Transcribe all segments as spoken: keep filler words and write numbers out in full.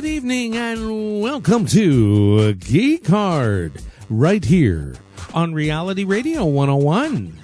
Good evening and welcome to Geek Hard, right here on Reality Radio one oh one.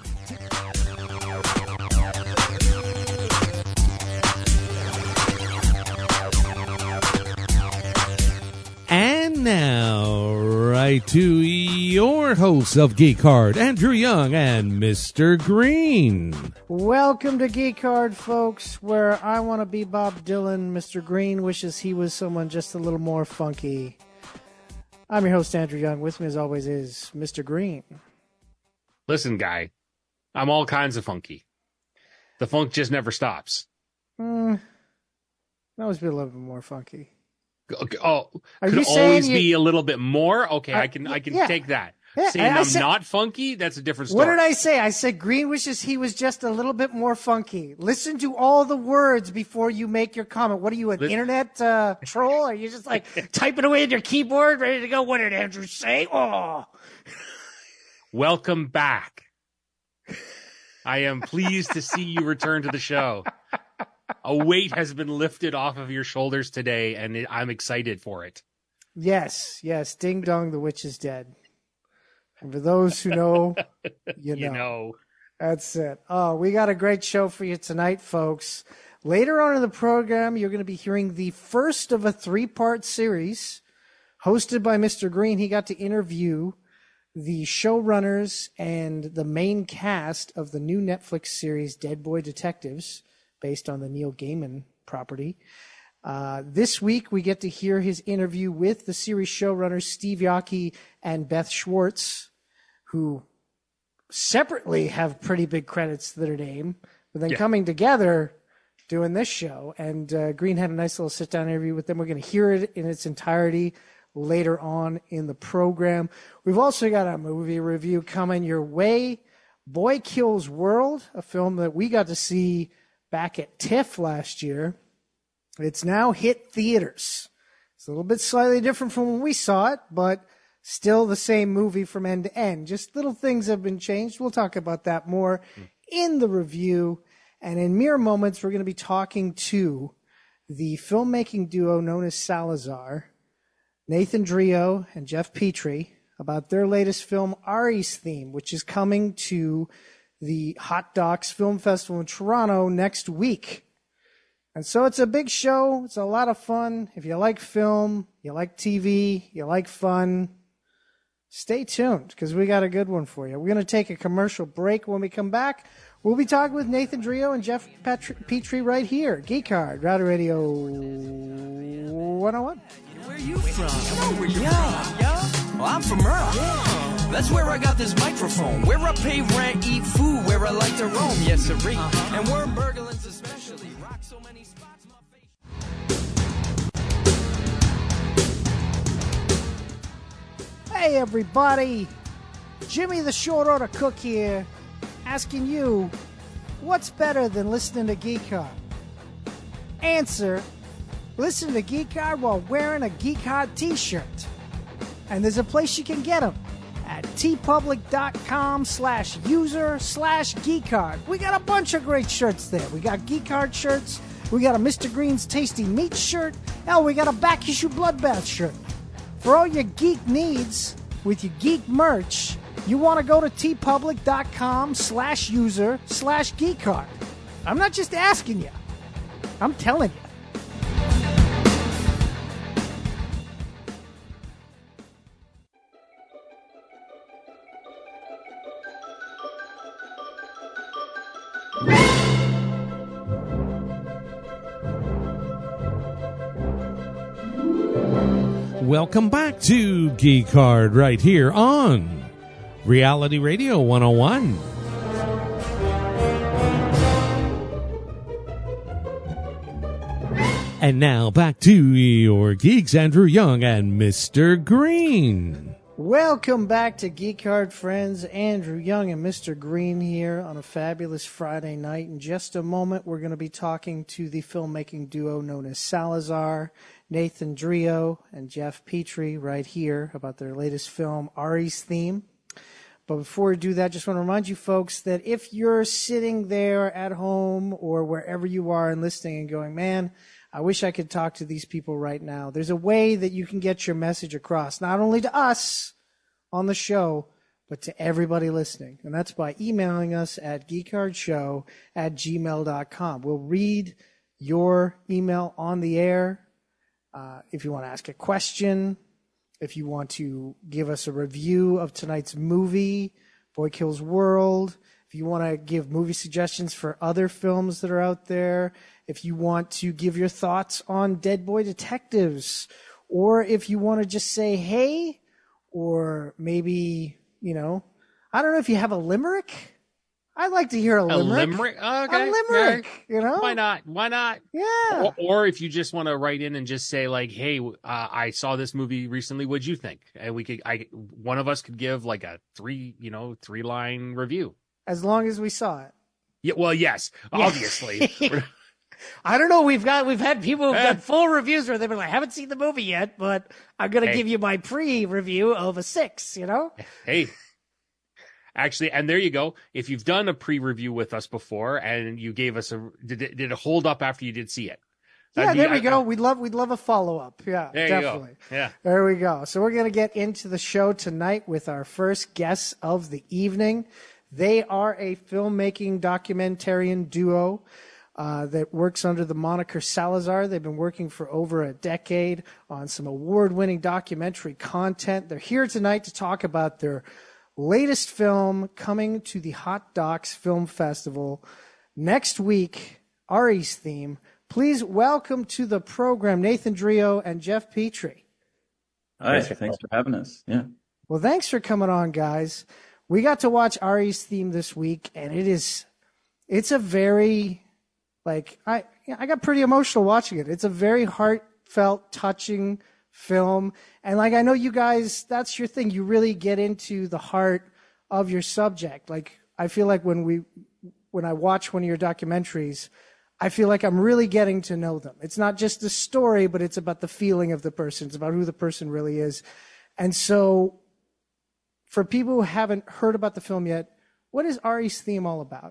And now, right to your hosts of Geek Hard, Andrew Young and Mister Green. Welcome to Geek Hard, folks, where I want to be Bob Dylan. Mister Green wishes he was someone just a little more funky. I'm your host, Andrew Young. With me, as always, is Mister Green. Listen, guy, I'm all kinds of funky. The funk just never stops. Mm, always be a little bit more funky. Okay, oh, Are could you saying always you- be a little bit more? Okay, Uh, I can I can yeah. take that. Yeah, Saying I- I I'm said- not funky, that's a different What story. did I say? I said Green wishes he was just a little bit more funky. Listen to all the words before you make your comment. What are you, an Lis- internet uh, troll? Are you just like typing away at your keyboard, ready to go? What did Andrew say? Oh. Welcome back. I am pleased to see you return to the show. A weight has been lifted off of your shoulders today, and it, I'm excited for it. Yes, yes. Ding dong, the witch is dead. And for those who know, you know. You know. That's it. Oh, we got a great show for you tonight, folks. Later on in the program, you're going to be hearing the first of a three-part series hosted by Mister Green. He got to interview the showrunners and the main cast of the new Netflix series Dead Boy Detectives, based on the Neil Gaiman property. Uh, this week, we get to hear his interview with the series showrunners Steve Yockey and Beth Schwartz, who separately have pretty big credits to their name, but then Yeah. coming together doing this show. And uh, Green had a nice little sit-down interview with them. We're going to hear it in its entirety later on in the program. We've also got a movie review coming your way. Boy Kills World, a film that we got to see back at TIFF last year. It's now hit theaters. It's a little bit slightly different from when we saw it, but still the same movie from end to end. Just little things have been changed. We'll talk about that more in the review. And in mere moments, we're going to be talking to the filmmaking duo known as Salazar, Nathan Drio and Jeff Petrie, about their latest film, Ari's Theme, which is coming to the Hot Docs Film Festival in Toronto next week. And so it's a big show. It's a lot of fun. If you like film, you like T V, you like fun, stay tuned because we got a good one for you. We're going to take a commercial break. When we come back, we'll be talking with Nathan Drio and Jeff Petri- Petrie right here. Geek Hard, Rowdy Radio one oh one. Where you from? I know where you're from, yo. Well, I'm from Earth. Yeah. That's where I got this microphone. Where I pay rent, eat food, where I like to roam. Yes, sirree. Uh-huh. And we're in Berglins especially. Rock so many spots, my face. Hey, everybody. Jimmy the Short Order Cook here, asking you, what's better than listening to Geek Hard? Answer, listen to Geek Hard while wearing a Geek Hard t-shirt. And there's a place you can get them at tpublic.com slash user slash geekcard. We got a bunch of great shirts there. We got Geek Hard shirts. We got a Mister Green's Tasty Meat shirt. Hell, we got a Back Issue Bloodbath shirt. For all your geek needs with your geek merch, you want to go to tpublic.com slash user slash geekcard. I'm not just asking you. I'm telling you. Welcome back to Geek Hard, right here on Reality Radio one oh one. And now back to your geeks, Andrew Young and Mister Green. Welcome back to Geek Hard, friends. Andrew Young and Mister Green here on a fabulous Friday night. In just a moment, we're going to be talking to the filmmaking duo known as Salazar, Nathan Drio and Jeff Petrie right here about their latest film, Ari's Theme. But before we do that, just want to remind you folks that if you're sitting there at home or wherever you are and listening and going, man, I wish I could talk to these people right now. There's a way that you can get your message across, not only to us on the show, but to everybody listening. And that's by emailing us at geekcardshow at gmail dot com. We'll read your email on the air. Uh, if you want to ask a question, if you want to give us a review of tonight's movie, Boy Kills World, if you want to give movie suggestions for other films that are out there, if you want to give your thoughts on Dead Boy Detectives, or if you want to just say hey, or maybe, you know, I don't know if you have a limerick. I'd like to hear a limerick. A limerick? Oh, okay. A limerick, yeah. you know? Why not? Why not? Yeah. Or, or if you just want to write in and just say like, hey, uh, I saw this movie recently. What'd you think? And we could, I, one of us could give like a three, you know, three line review. As long as we saw it. Yeah. Well, yes, obviously. I don't know. We've got, we've had people who've got full reviews where they've been like, I haven't seen the movie yet, but I'm going to hey. give you my pre-review of a six, you know? Hey. Actually, and there you go. If you've done a pre-review with us before and you gave us a, did it, did it hold up after you did see it? That'd yeah, be, there we go. I, we'd love, we'd love a follow-up. Yeah, there definitely. You go. Yeah. There we go. So we're going to get into the show tonight with our first guests of the evening. They are a filmmaking documentarian duo uh, that works under the moniker Salazar. They've been working for over a decade on some award-winning documentary content. They're here tonight to talk about their latest film coming to the Hot Docs Film Festival next week, Ari's Theme. Please welcome to the program Nathan Drio and Jeff Petrie. Hi, thanks for having us. Yeah. Well, thanks for coming on, guys. We got to watch Ari's Theme this week, and it is, it's a very, like, I, I got pretty emotional watching it. It's a very heartfelt, touching film. And like, I know you guys, that's your thing. You really get into the heart of your subject. Like, I feel like when we, when I watch one of your documentaries, I feel like I'm really getting to know them. It's not just the story, but it's about the feeling of the person. It's about who the person really is. And so for people who haven't heard about the film yet, what is Ari's Theme all about?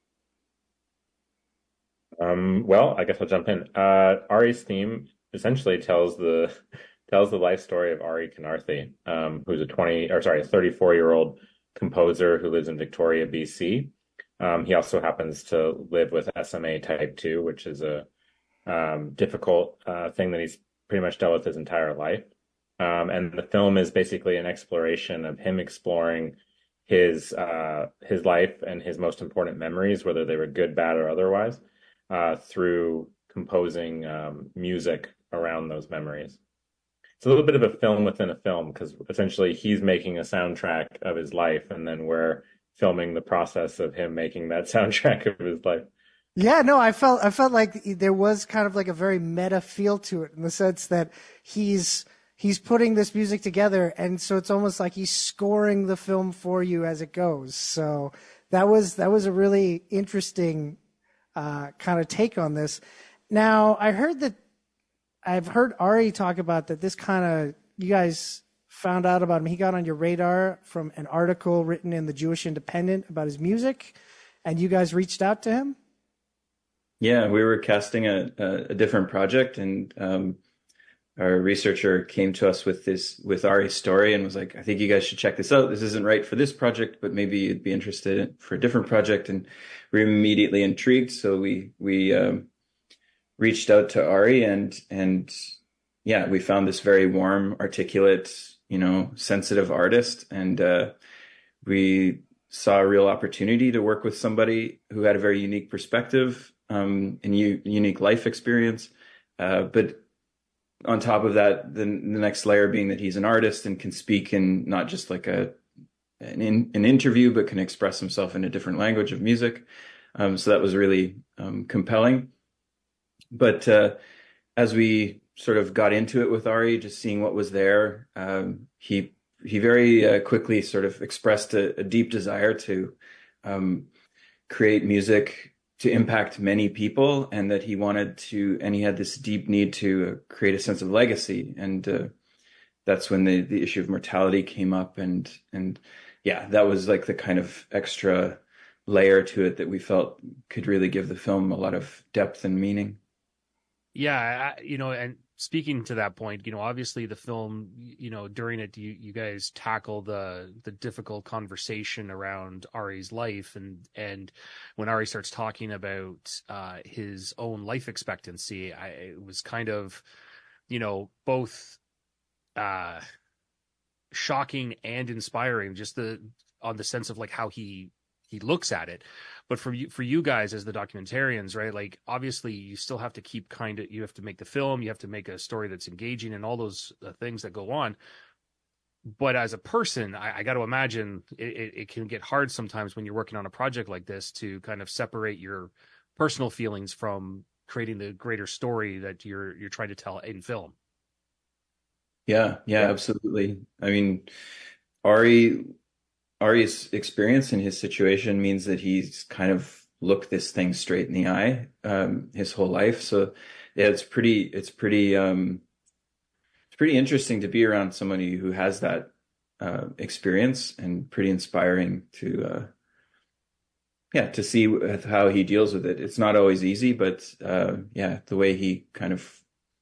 Um, well, I guess I'll jump in. Uh, Ari's Theme essentially tells the tells the life story of Ari Kanaarthy, um, who's a twenty or sorry, a thirty-four year old composer who lives in Victoria, B C. Um, he also happens to live with S M A type two, which is a um, difficult uh, thing that he's pretty much dealt with his entire life. Um, and the film is basically an exploration of him exploring his uh, his life and his most important memories, whether they were good, bad, or otherwise, uh, through composing um, music around those memories. It's a little bit of a film within a film because essentially he's making a soundtrack of his life, and then we're filming the process of him making that soundtrack of his life. Yeah, no, I felt I felt like there was kind of like a very meta feel to it in the sense that he's he's putting this music together, and so it's almost like he's scoring the film for you as it goes. So that was that was a really interesting uh, kind of take on this. Now, I heard that I've heard Ari talk about that. This kind of you guys found out about him. He got on your radar from an article written in the Jewish Independent about his music, and you guys reached out to him. Yeah, we were casting a, a, a different project, and um, our researcher came to us with this with Ari's story and was like, "I think you guys should check this out. This isn't right for this project, but maybe you'd be interested in, for a different project." And we were immediately intrigued, so we we um, reached out to Ari, and and yeah, we found this very warm, articulate, you know, sensitive artist, and uh, we saw a real opportunity to work with somebody who had a very unique perspective um, and u- unique life experience, uh, but on top of that, the, the next layer being that he's an artist and can speak in not just like a an, in, an interview, but can express himself in a different language of music. Um, so that was really um, compelling. But uh, as we sort of got into it with Ari, just seeing what was there, um, he he very uh, quickly sort of expressed a, a deep desire to um, create music to impact many people, and that he wanted to, and he had this deep need to uh, create a sense of legacy. And uh, that's when the, the issue of mortality came up. And, and yeah, that was like the kind of extra layer to it that we felt could really give the film a lot of depth and meaning. Yeah, I, you know, and speaking to that point, you know, obviously the film, you know, during it, you, you guys tackle the the difficult conversation around Ari's life, and and when Ari starts talking about uh, his own life expectancy, I it was kind of, you know, both uh, shocking and inspiring, just the on the sense of like how he he looks at it. But for you, for you guys as the documentarians, right? Like, obviously, you still have to keep kind of, you have to make the film, you have to make a story that's engaging, and all those uh, things that go on. But as a person, I, I got to imagine it, it, it can get hard sometimes when you're working on a project like this to kind of separate your personal feelings from creating the greater story that you're you're trying to tell in film. Yeah, yeah, absolutely. I mean, Ari. Ari's experience in his situation means that he's kind of looked this thing straight in the eye um, his whole life. So yeah, it's pretty, it's pretty, um, it's pretty interesting to be around somebody who has that uh, experience, and pretty inspiring to, uh, yeah, to see how he deals with it. It's not always easy, but uh, yeah, the way he kind of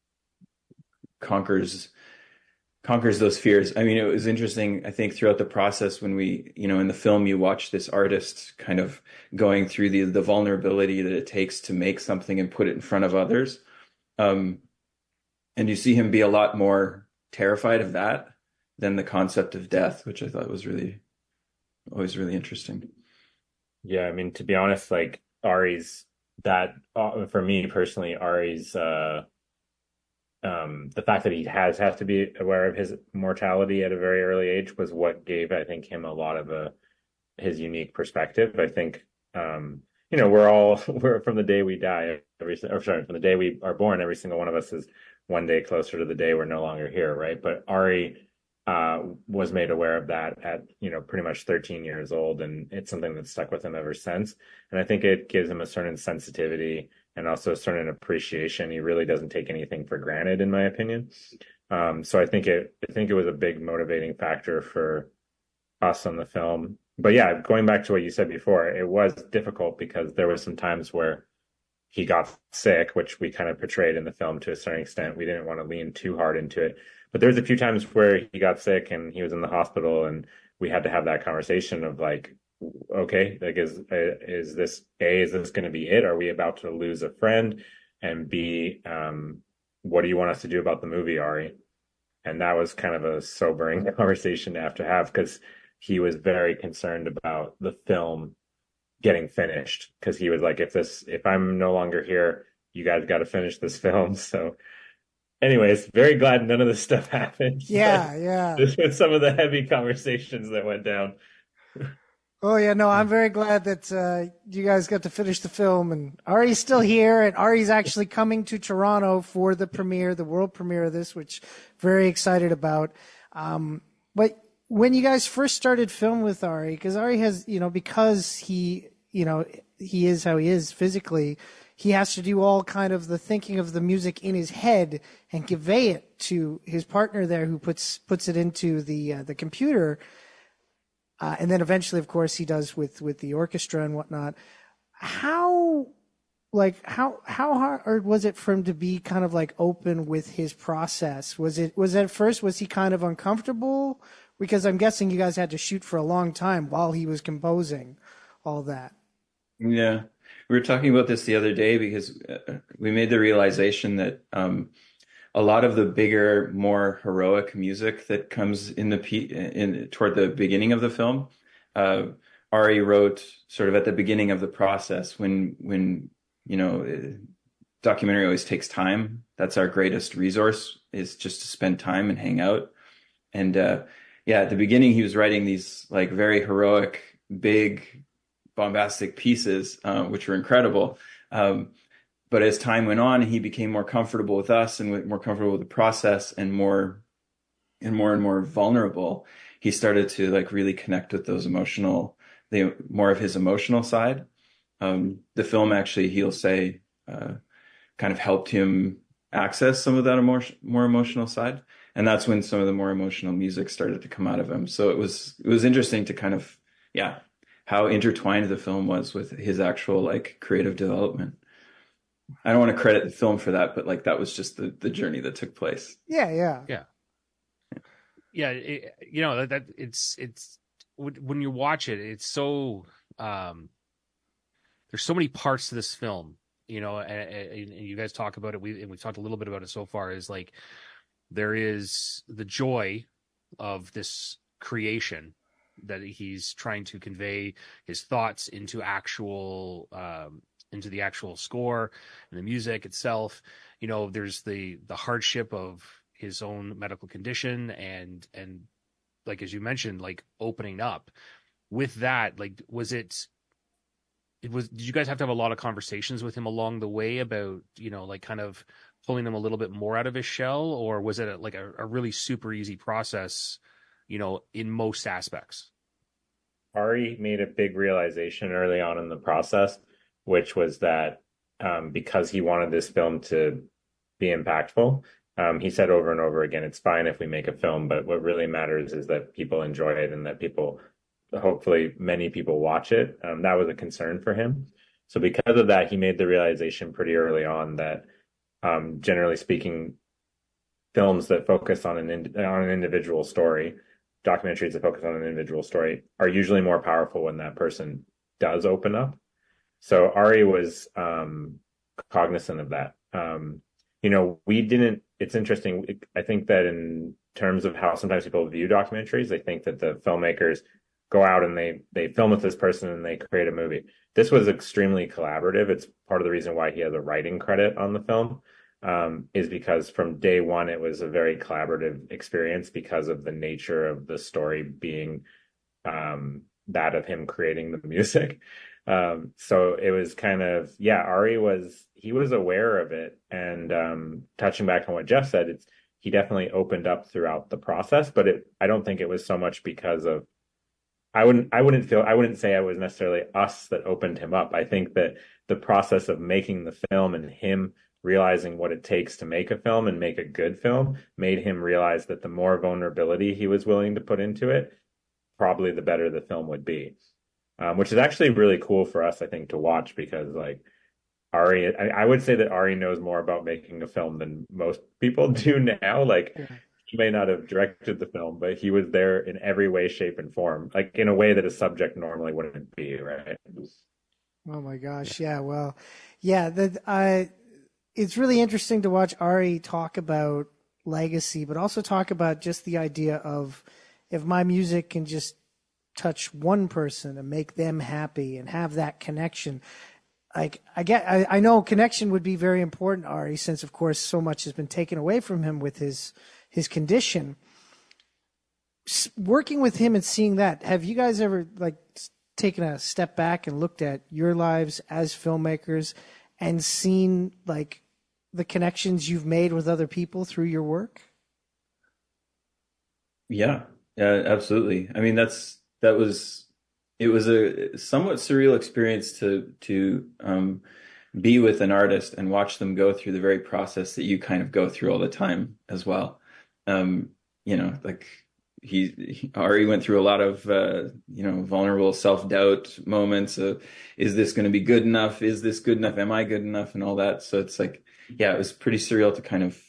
conquers conquers those fears. I mean, it was interesting, I think, throughout the process when we, you know, in the film, you watch this artist kind of going through the the vulnerability that it takes to make something and put it in front of others. Um, and you see him be a lot more terrified of that than the concept of death, which I thought was really, always really interesting. Yeah, I mean, to be honest, like Ari's that uh, for me personally, Ari's uh um the fact that he has has to be aware of his mortality at a very early age was what gave, I think, him a lot of a his unique perspective. I think um you know, we're all we're from the day we die, every or sorry, from the day we are born, every single one of us is one day closer to the day we're no longer here, right? But Ari uh was made aware of that at, you know, pretty much thirteen years old, and it's something that's stuck with him ever since. And I think it gives him a certain sensitivity and also a certain appreciation. He really doesn't take anything for granted, in my opinion. Um, so I think it, I think it was a big motivating factor for us on the film. But yeah, going back to what you said before, it was difficult because there was some times where he got sick, which we kind of portrayed in the film to a certain extent. We didn't want to lean too hard into it, but there's a few times where he got sick and he was in the hospital, and we had to have that conversation of like, okay, like is is this A, is this going to be it? Are we about to lose a friend? And B, um, what do you want us to do about the movie, Ari? And that was kind of a sobering conversation to have to have, because he was very concerned about the film getting finished, because he was like, if this if I'm no longer here, you guys got to finish this film. So anyways, very glad none of this stuff happened. Yeah, yeah. This was some of the heavy conversations that went down. Oh, yeah, no, I'm very glad that uh, you guys got to finish the film, and Ari's still here, and Ari's actually coming to Toronto for the premiere, the world premiere of this, which very excited about. Um, but when you guys first started film with Ari, because Ari has, you know, because he, you know, he is how he is physically, he has to do all kind of the thinking of the music in his head and convey it to his partner there, who puts puts it into the uh, the computer. Uh, and then eventually, of course, he does with, with the orchestra and whatnot. How, like, how how hard was it for him to be kind of like open with his process? Was it was at first was he kind of uncomfortable? Because I'm guessing you guys had to shoot for a long time while he was composing all that. Yeah, we were talking about this the other day because uh, we made the realization that um, a lot of the bigger, more heroic music that comes in the in toward the beginning of the film, uh, Ari wrote sort of at the beginning of the process, when when you know, documentary always takes time. That's our greatest resource, is just to spend time and hang out. And uh, yeah, at the beginning, he was writing these like very heroic, big, bombastic pieces, uh, which were incredible. Um, But as time went on, he became more comfortable with us and more comfortable with the process, and more and more and more vulnerable. He started to like really connect with those emotional, the more of his emotional side. Um, the film actually, he'll say, uh, kind of helped him access some of that emotion, more emotional side. And that's when some of the more emotional music started to come out of him. So it was, it was interesting to kind of, yeah, how intertwined the film was with his actual like creative development. I don't want to credit the film for that, but like that was just the the journey that took place. Yeah, yeah, Yeah. Yeah, it, you know that, that it's it's when you watch it, it's so um, there's so many parts to this film, you know, and, and you guys talk about it. We and we've talked a little bit about it so far. Is like there is the joy of this creation that he's trying to convey his thoughts into actual um, into the actual score and the music itself. You know, there's the the hardship of his own medical condition and and like as you mentioned, like opening up with that. Like, was it it was did you guys have to have a lot of conversations with him along the way about, you know, like kind of pulling him a little bit more out of his shell, or was it a, like a, a really super easy process, you know, in most aspects? Ari made a big realization early on in the process, which was that um, because he wanted this film to be impactful, um, he said over and over again, it's fine if we make a film, but what really matters is that people enjoy it and that people, hopefully many people watch it. Um, that was a concern for him. So because of that, he made the realization pretty early on that, um, generally speaking, films that focus on an in, on an individual story, documentaries that focus on an individual story, are usually more powerful when that person does open up. So Ari was um, cognizant of that. Um, you know, we didn't, it's interesting. I think that in terms of how sometimes people view documentaries, they think that the filmmakers go out and they, they film with this person and they create a movie. This was extremely collaborative. It's part of the reason why he has a writing credit on the film, um, is because from day one, it was a very collaborative experience because of the nature of the story being um, that of him creating the music. Um, so it was kind of, yeah, Ari was, he was aware of it. And um, touching back on what Jeff said, it's, he definitely opened up throughout the process, but it, I don't think it was so much because of, I wouldn't, I wouldn't feel, I wouldn't say it was necessarily us that opened him up. I think that the process of making the film and him realizing what it takes to make a film and make a good film made him realize that the more vulnerability he was willing to put into it, probably the better the film would be. Um, which is actually really cool for us, I think, to watch because, like, Ari, I, I would say that Ari knows more about making a film than most people do now. Like, he may not have directed the film, but he was there in every way, shape, and form, like in a way that a subject normally wouldn't be, right? Oh my gosh, yeah. Well, yeah. That I. It's really interesting to watch Ari talk about legacy, but also talk about just the idea of if my music can just touch one person and make them happy and have that connection. Like I get, I, I know connection would be very important, Ari, since of course so much has been taken away from him with his his condition. S- working with him and seeing that, have you guys ever like taken a step back and looked at your lives as filmmakers and seen like the connections you've made with other people through your work? Yeah, yeah, absolutely. I mean, that's that was it was a somewhat surreal experience to to um, be with an artist and watch them go through the very process that you kind of go through all the time as well. Um, you know, like he, he Ari went through a lot of uh, you know vulnerable self-doubt moments of, is this going to be good enough? Is this good enough? Am I good enough? And all that. So it's like, yeah, it was pretty surreal to kind of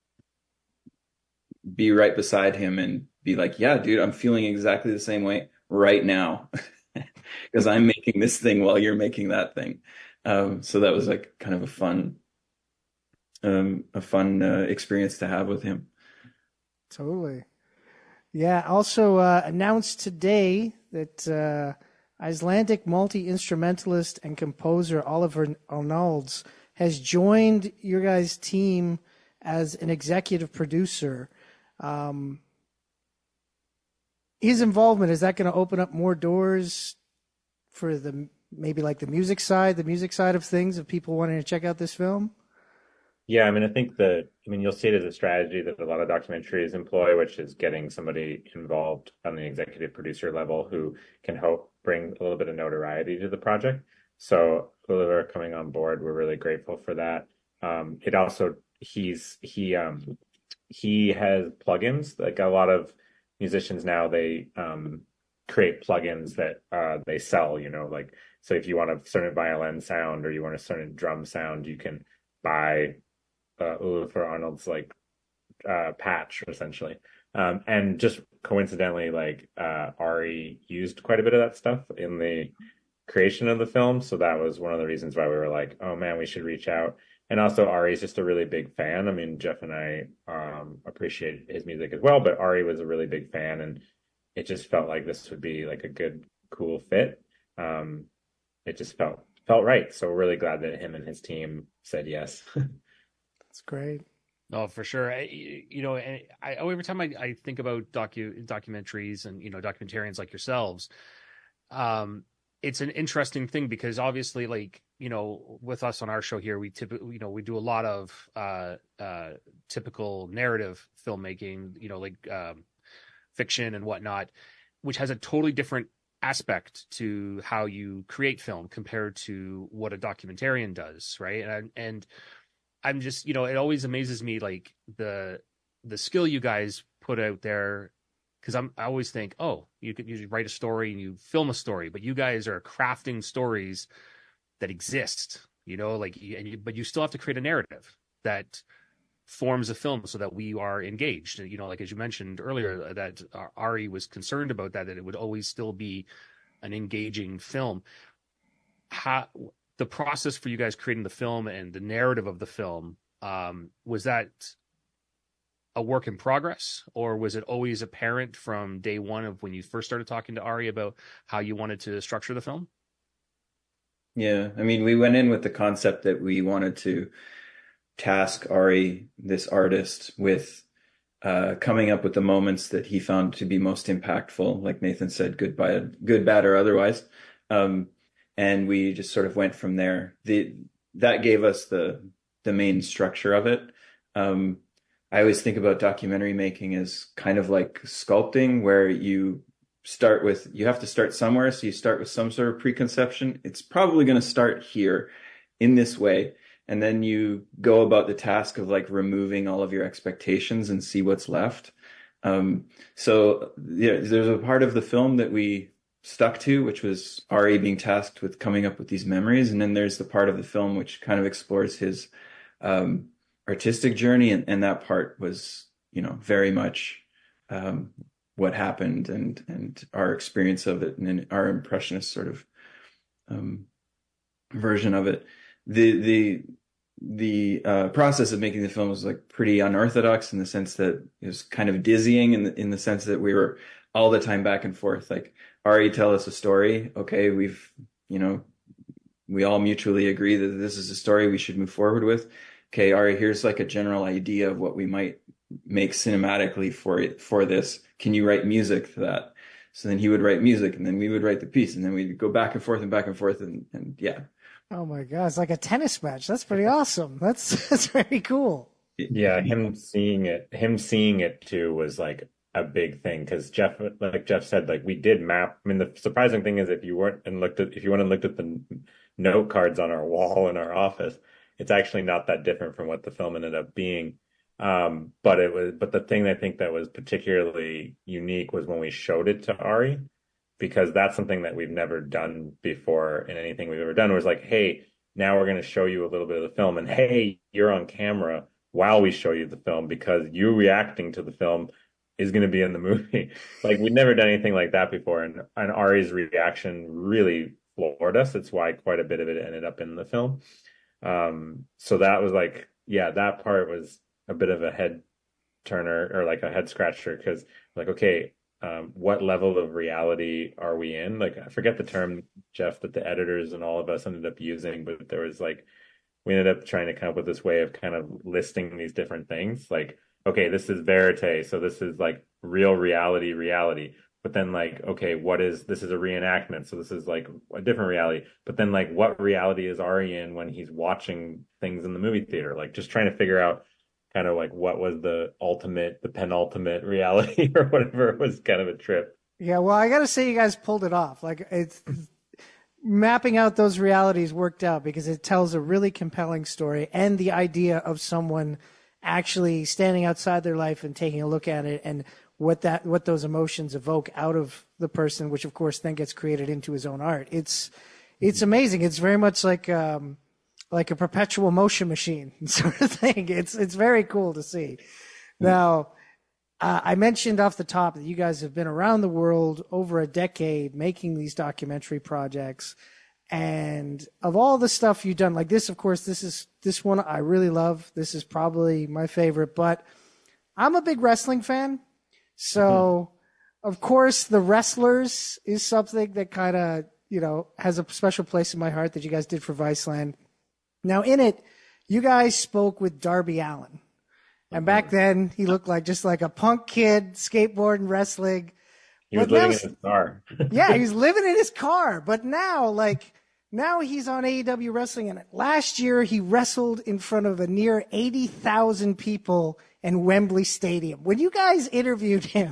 be right beside him and be like, yeah, dude, I'm feeling exactly the same way right now because I'm making this thing while you're making that thing. Um, so that was like kind of a fun, um, a fun uh, experience to have with him. Totally. Yeah. Also uh, announced today that uh, Icelandic multi-instrumentalist and composer Oliver Arnalds has joined your guys' team as an executive producer. Um, his involvement, is that going to open up more doors for the maybe like the music side, the music side of things, of people wanting to check out this film? Yeah, I mean, I think that, I mean, you'll see it as a strategy that a lot of documentaries employ, which is getting somebody involved on the executive producer level who can help bring a little bit of notoriety to the project. So Oliver coming on board, we're really grateful for that. Um, it also, he's, he, um, he has plugins, like a lot of musicians now, they, um, create plugins that uh, they sell, you know, like, so if you want a certain violin sound or you want a certain drum sound, you can buy uh, Ulufur Arnold's like uh, patch essentially. Um, and just coincidentally, like uh, Ari used quite a bit of that stuff in the creation of the film. So that was one of the reasons why we were like, oh man, we should reach out. And also Ari's just a really big fan. I mean, Jeff and I um, appreciate his music as well, but Ari was a really big fan, and it just felt like this would be like a good, cool fit. Um, it just felt felt right. So we're really glad that him and his team said yes. That's great. Oh, for sure. I, you know, I, I every time I, I think about docu documentaries and, you know, documentarians like yourselves, um, it's an interesting thing because obviously, like, you know, with us on our show here, we typically, you know, we do a lot of uh, uh, typical narrative filmmaking, you know, like um, fiction and whatnot, which has a totally different aspect to how you create film compared to what a documentarian does, right? And and I'm just, you know, it always amazes me, like the the skill you guys put out there. Because I'm, I always think, oh, you could you write a story and you film a story, but you guys are crafting stories that exist, you know, like, and you, but you still have to create a narrative that forms a film so that we are engaged. You know, like as you mentioned earlier, that Ari was concerned about that, that it would always still be an engaging film. How the process for you guys creating the film and the narrative of the film, um, was that a work in progress, or was it always apparent from day one of when you first started talking to Ari about how you wanted to structure the film? Yeah, I mean, we went in with the concept that we wanted to task Ari, this artist, with uh, coming up with the moments that he found to be most impactful. Like Nathan said, good, bad, good, bad, or otherwise. Um, and we just sort of went from there. The that gave us the the main structure of it. Um, I always think about documentary making as kind of like sculpting, where you start with, you have to start somewhere. So you start with some sort of preconception. It's probably going to start here in this way. And then you go about the task of like removing all of your expectations and see what's left. Um, so yeah, there's a part of the film that we stuck to, which was Ari being tasked with coming up with these memories. And then there's the part of the film which kind of explores his, um, artistic journey, and, and that part was, you know, very much um, what happened and and our experience of it and our impressionist sort of um, version of it. The the the uh, process of making the film was like pretty unorthodox in the sense that it was kind of dizzying in the in the sense that we were all the time back and forth. Like, Ari, tell us a story. Okay, we've you know we all mutually agree that this is a story we should move forward with. Okay, Ari, here's like a general idea of what we might make cinematically for it, for this. Can you write music to that? So then he would write music, and then we would write the piece, and then we'd go back and forth and back and forth, and, and yeah. Oh my God, it's like a tennis match. That's pretty awesome. That's that's very cool. Yeah, him seeing it, him seeing it too was like a big thing, because Jeff, like Jeff said, like we did map. I mean, the surprising thing is if you weren't and looked at, if you went and looked at the note cards on our wall in our office, it's actually not that different from what the film ended up being. Um, but it was, but the thing I think that was particularly unique was when we showed it to Ari, because that's something that we've never done before in anything we've ever done. It was like, hey, now we're going to show you a little bit of the film, and hey, you're on camera while we show you the film, because you reacting to the film is going to be in the movie. Like, we'd never done anything like that before. And, and Ari's reaction really floored us. It's why quite a bit of it ended up in the film. Um, so that was like, yeah, that part was a bit of a head turner, or like a head scratcher, because like, okay, um, what level of reality are we in? Like, I forget the term, Jeff, that the editors and all of us ended up using, but there was like, we ended up trying to come up with this way of kind of listing these different things. Like, okay, this is verite, so this is like real reality, reality. But then like, okay, what is, this is a reenactment, so this is like a different reality. But then like, what reality is Ari in when he's watching things in the movie theater? Like, just trying to figure out kind of like what was the ultimate, the penultimate reality or whatever. It was kind of a trip. Yeah, well, I got to say you guys pulled it off. Like, it's mapping out those realities worked out, because it tells a really compelling story, and the idea of someone actually standing outside their life and taking a look at it and what that what those emotions evoke out of the person, which of course then gets created into his own art. It's it's amazing. It's very much like um, like a perpetual motion machine sort of thing. It's it's very cool to see. Now, uh, I mentioned off the top that you guys have been around the world over a decade making these documentary projects. And of all the stuff you've done, like this, of course, this is this one I really love. This is probably my favorite, but I'm a big wrestling fan. So, mm-hmm. of course, the Wrestlers is something that kind of, you know, has a special place in my heart that you guys did for Viceland. Now, in it, you guys spoke with Darby Allin. And back then, he looked like just like a punk kid, skateboarding, wrestling. He was but living now, in his car. yeah, he was living in his car. But now, like, now he's on A E W Wrestling. And last year, he wrestled in front of a near eighty thousand people in Wembley Stadium. When you guys interviewed him,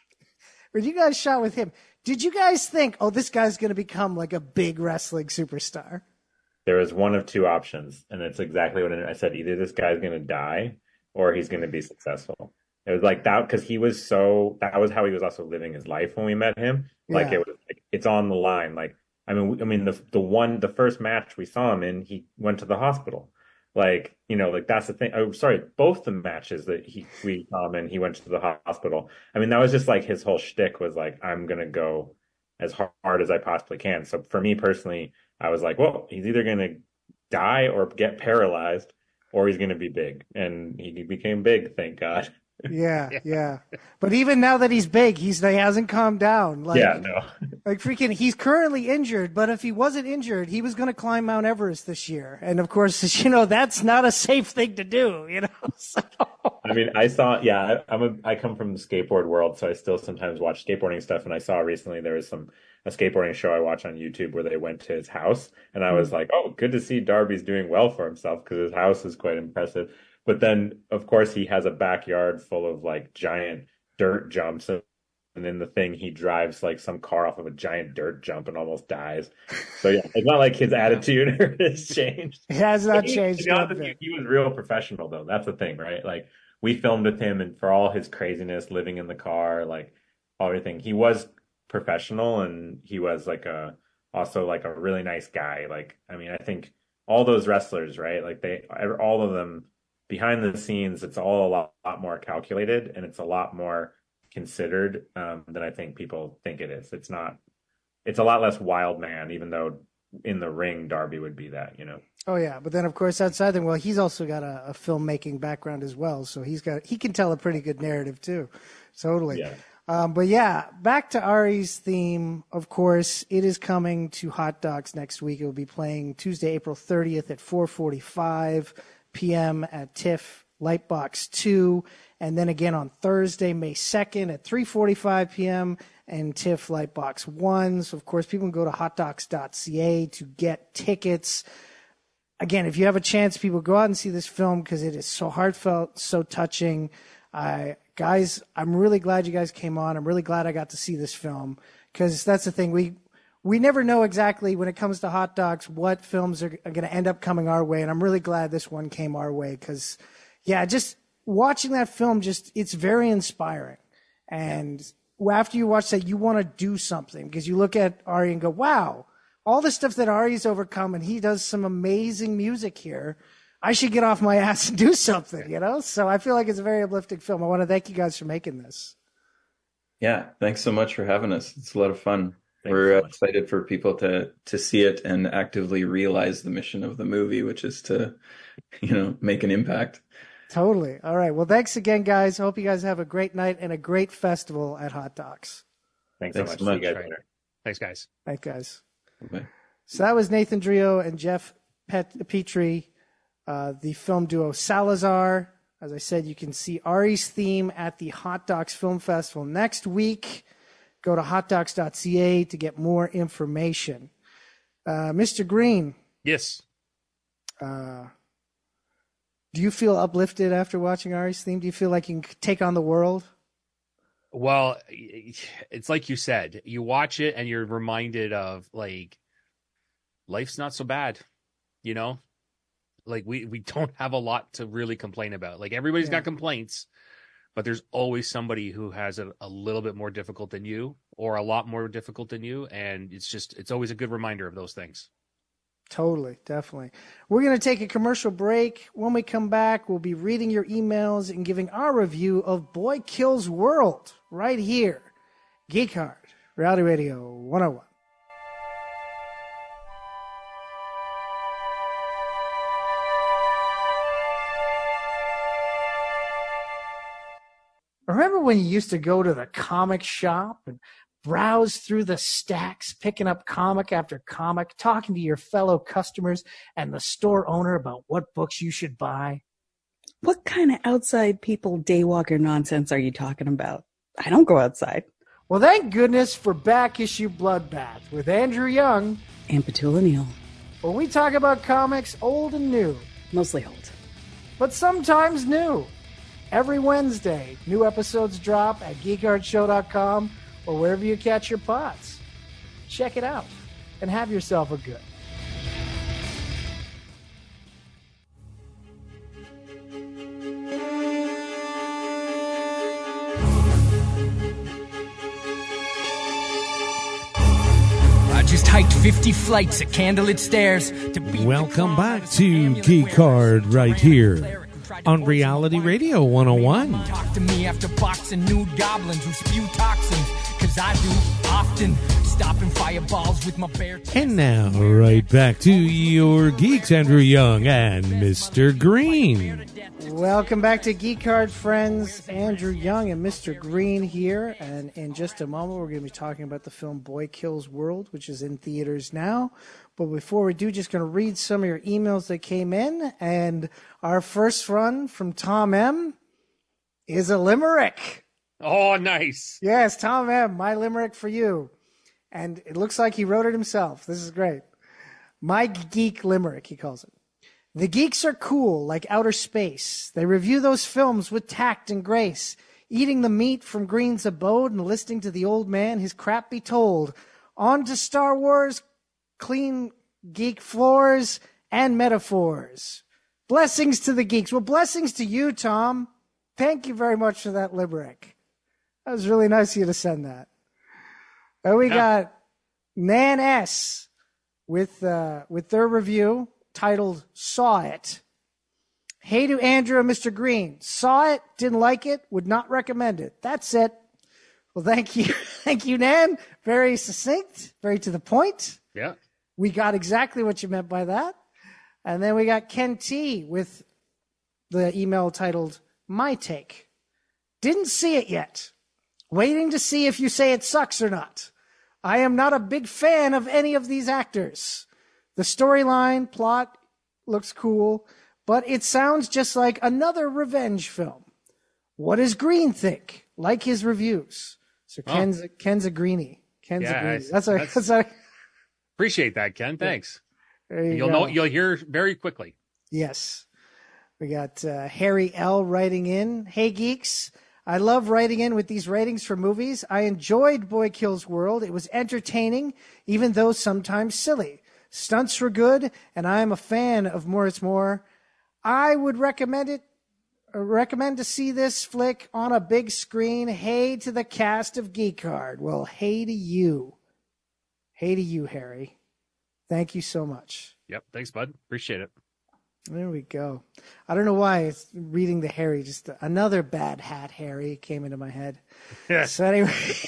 when you guys shot with him, did you guys think, oh, this guy's going to become like a big wrestling superstar? There was one of two options. And it's exactly what I said. Either this guy's going to die or he's going to be successful. It was like that because he was so, that was how he was also living his life when we met him. Like Yeah. it was, like, it's on the line. Like, I mean, we, I mean, the the one, the first match we saw him in, he went to the hospital. Like, you know, like that's the thing. Oh, sorry, both the matches that he we saw him in, he went to the hospital. I mean, that was just like his whole shtick was like, I'm gonna go as hard as I possibly can. So for me personally, I was like, well, he's either gonna die or get paralyzed, or he's gonna be big, and he became big, thank God. Yeah, yeah. But even now that he's big, he's he hasn't calmed down. Like, Yeah, no. like freaking, he's currently injured. But if he wasn't injured, he was going to climb Mount Everest this year. And of course, you know that's not a safe thing to do. You know. So. I mean, I saw. Yeah, I, I'm a. I come from the skateboard world, so I still sometimes watch skateboarding stuff. And I saw recently there was some a skateboarding show I watch on YouTube where they went to his house, and I was like, oh, good to see Darby's doing well for himself because his house is quite impressive. But then, of course, he has a backyard full of like giant dirt jumps. And in the thing, he drives like some car off of a giant dirt jump and almost dies. So, yeah, it's not like his attitude has changed. It has not He, changed. to be honest with one you, bit. he was real professional, though. That's the thing, right? Like, we filmed with him, and for all his craziness, living in the car, like everything, he was professional, and he was like a also like a really nice guy. Like, I mean, I think all those wrestlers, right? Like they, all of them. Behind the scenes, it's all a lot, lot more calculated and it's a lot more considered um, than I think people think it is. It's not, it's a lot less wild man, even though in the ring, Darby would be that, you know? Oh yeah, but then of course outside them, well, he's also got a, a filmmaking background as well, so he's got he can tell a pretty good narrative too. Totally. Yeah. Um, but yeah, back to Ari's theme. Of course, it is coming to Hot Docs next week. It will be playing Tuesday, April thirtieth at four forty-five p.m. at TIFF Lightbox two, and then again on Thursday, May second at three forty-five p.m. and TIFF Lightbox one. So, of course, people can go to hot docs dot c a to get tickets. Again, if you have a chance, people go out and see this film because it is so heartfelt, so touching. Uh, guys, I'm really glad you guys came on. I'm really glad I got to see this film because that's the thing. We We never know exactly when it comes to Hot Docs what films are, are going to end up coming our way, and I'm really glad this one came our way because, yeah, just watching that film, just it's very inspiring. And after you watch that, you want to do something because you look at Ari and go, wow, all the stuff that Ari's overcome, and he does some amazing music here. I should get off my ass and do something, you know? So I feel like it's a very uplifting film. I want to thank you guys for making this. Yeah, thanks so much for having us. It's a lot of fun. Thanks We're so uh, much. excited for people to to see it and actively realize the mission of the movie, which is to, you know, make an impact. Totally. All right. Well, thanks again, guys. I hope you guys have a great night and a great festival at Hot Docs. Thanks, Thanks so so much. much. See you guys Right. later. Thanks, guys. Thanks, guys. Bye. So that was Nathan Drio and Jeff Pet- Petrie, uh, the film duo Salazar. As I said, you can see Ari's theme at the Hot Docs Film Festival next week. Go to hot docs dot c a to get more information. Uh, Mister Green, Yes. uh, do you feel uplifted after watching Ari's theme? Do you feel like you can take on the world? Well, it's like you said, you watch it and you're reminded of like life's not so bad, you know? Like we, we don't have a lot to really complain about. Like everybody's Yeah. got complaints, but there's always somebody who has it a little bit more difficult than you, or a lot more difficult than you, and it's just it's always a good reminder of those things. Totally, definitely. We're going to take a commercial break. When we come back, we'll be reading your emails and giving our review of Boy Kills World right here. Geek Hard, Reality Radio one oh one. Remember when you used to go to the comic shop and browse through the stacks, picking up comic after comic, talking to your fellow customers and the store owner about what books you should buy? What kind of outside people daywalker nonsense are you talking about? I don't go outside. Well, thank goodness for Back Issue Bloodbath with Andrew Young and Petula Neal, where we talk about comics old and new. Mostly old. But sometimes new. Every Wednesday, new episodes drop at geek hard show dot com or wherever you catch your pods. Check it out and have yourself a good. I just hiked fifty flights of candlelit stairs to beat Welcome back to Geek Hard right here on Reality Radio one oh one. Talk to me after boxing nude goblins who spew toxins, cause I do often, stopping fireballs with my bare chest. And now, right back to your geeks, Andrew Young and Mister Green. Welcome back to Geek Hard, friends. Andrew Young and Mister Green here. And in just a moment, we're going to be talking about the film Boy Kills World, which is in theaters now. But before we do, just going to read some of your emails that came in. And our first one from Tom M. is a limerick. Oh, nice. Yes, Tom M., my limerick for you. And it looks like he wrote it himself. This is great. My geek limerick, he calls it. The geeks are cool like outer space. They review those films with tact and grace, eating the meat from Green's abode and listening to the old man his crap be told. On to Star Wars, clean geek floors, and metaphors. Blessings to the geeks. Well, blessings to you, Tom. Thank you very much for that limerick. That was really nice of you to send that. And we Yeah. got Nan S. with uh, with their review titled Saw It. Hey to Andrew and Mister Green. Saw it, didn't like it, would not recommend it. That's it. Well, thank you. Thank you, Nan. Very succinct, very to the point. Yeah. We got exactly what you meant by that. And then we got Ken T with the email titled My Take. Didn't see it yet. Waiting to see if you say it sucks or not. I am not a big fan of any of these actors. The storyline, plot looks cool, but it sounds just like another revenge film. What does Green think? Like his reviews. So Oh. Ken's, Ken's a greenie. Ken's Yeah, a greenie. that's- That's a, that's- that's a, Appreciate that, Ken. Thanks. there you You'll go. know. You'll hear very quickly. Yes. We got uh, Harry L. writing in. Hey, geeks. I love writing in with these ratings for movies. I enjoyed Boy Kills World. It was entertaining, even though sometimes silly. Stunts were good, and I am a fan of More It's More. I would recommend it. uh, Recommend to see this flick on a big screen. Hey to the cast of Geek Hard. Well, hey to you. Hey to you, Harry. Thank you so much. Yep. Thanks, bud. Appreciate it. There we go. I don't know why it's reading the Harry, just another bad hat Harry came into my head. Yeah. So anyway.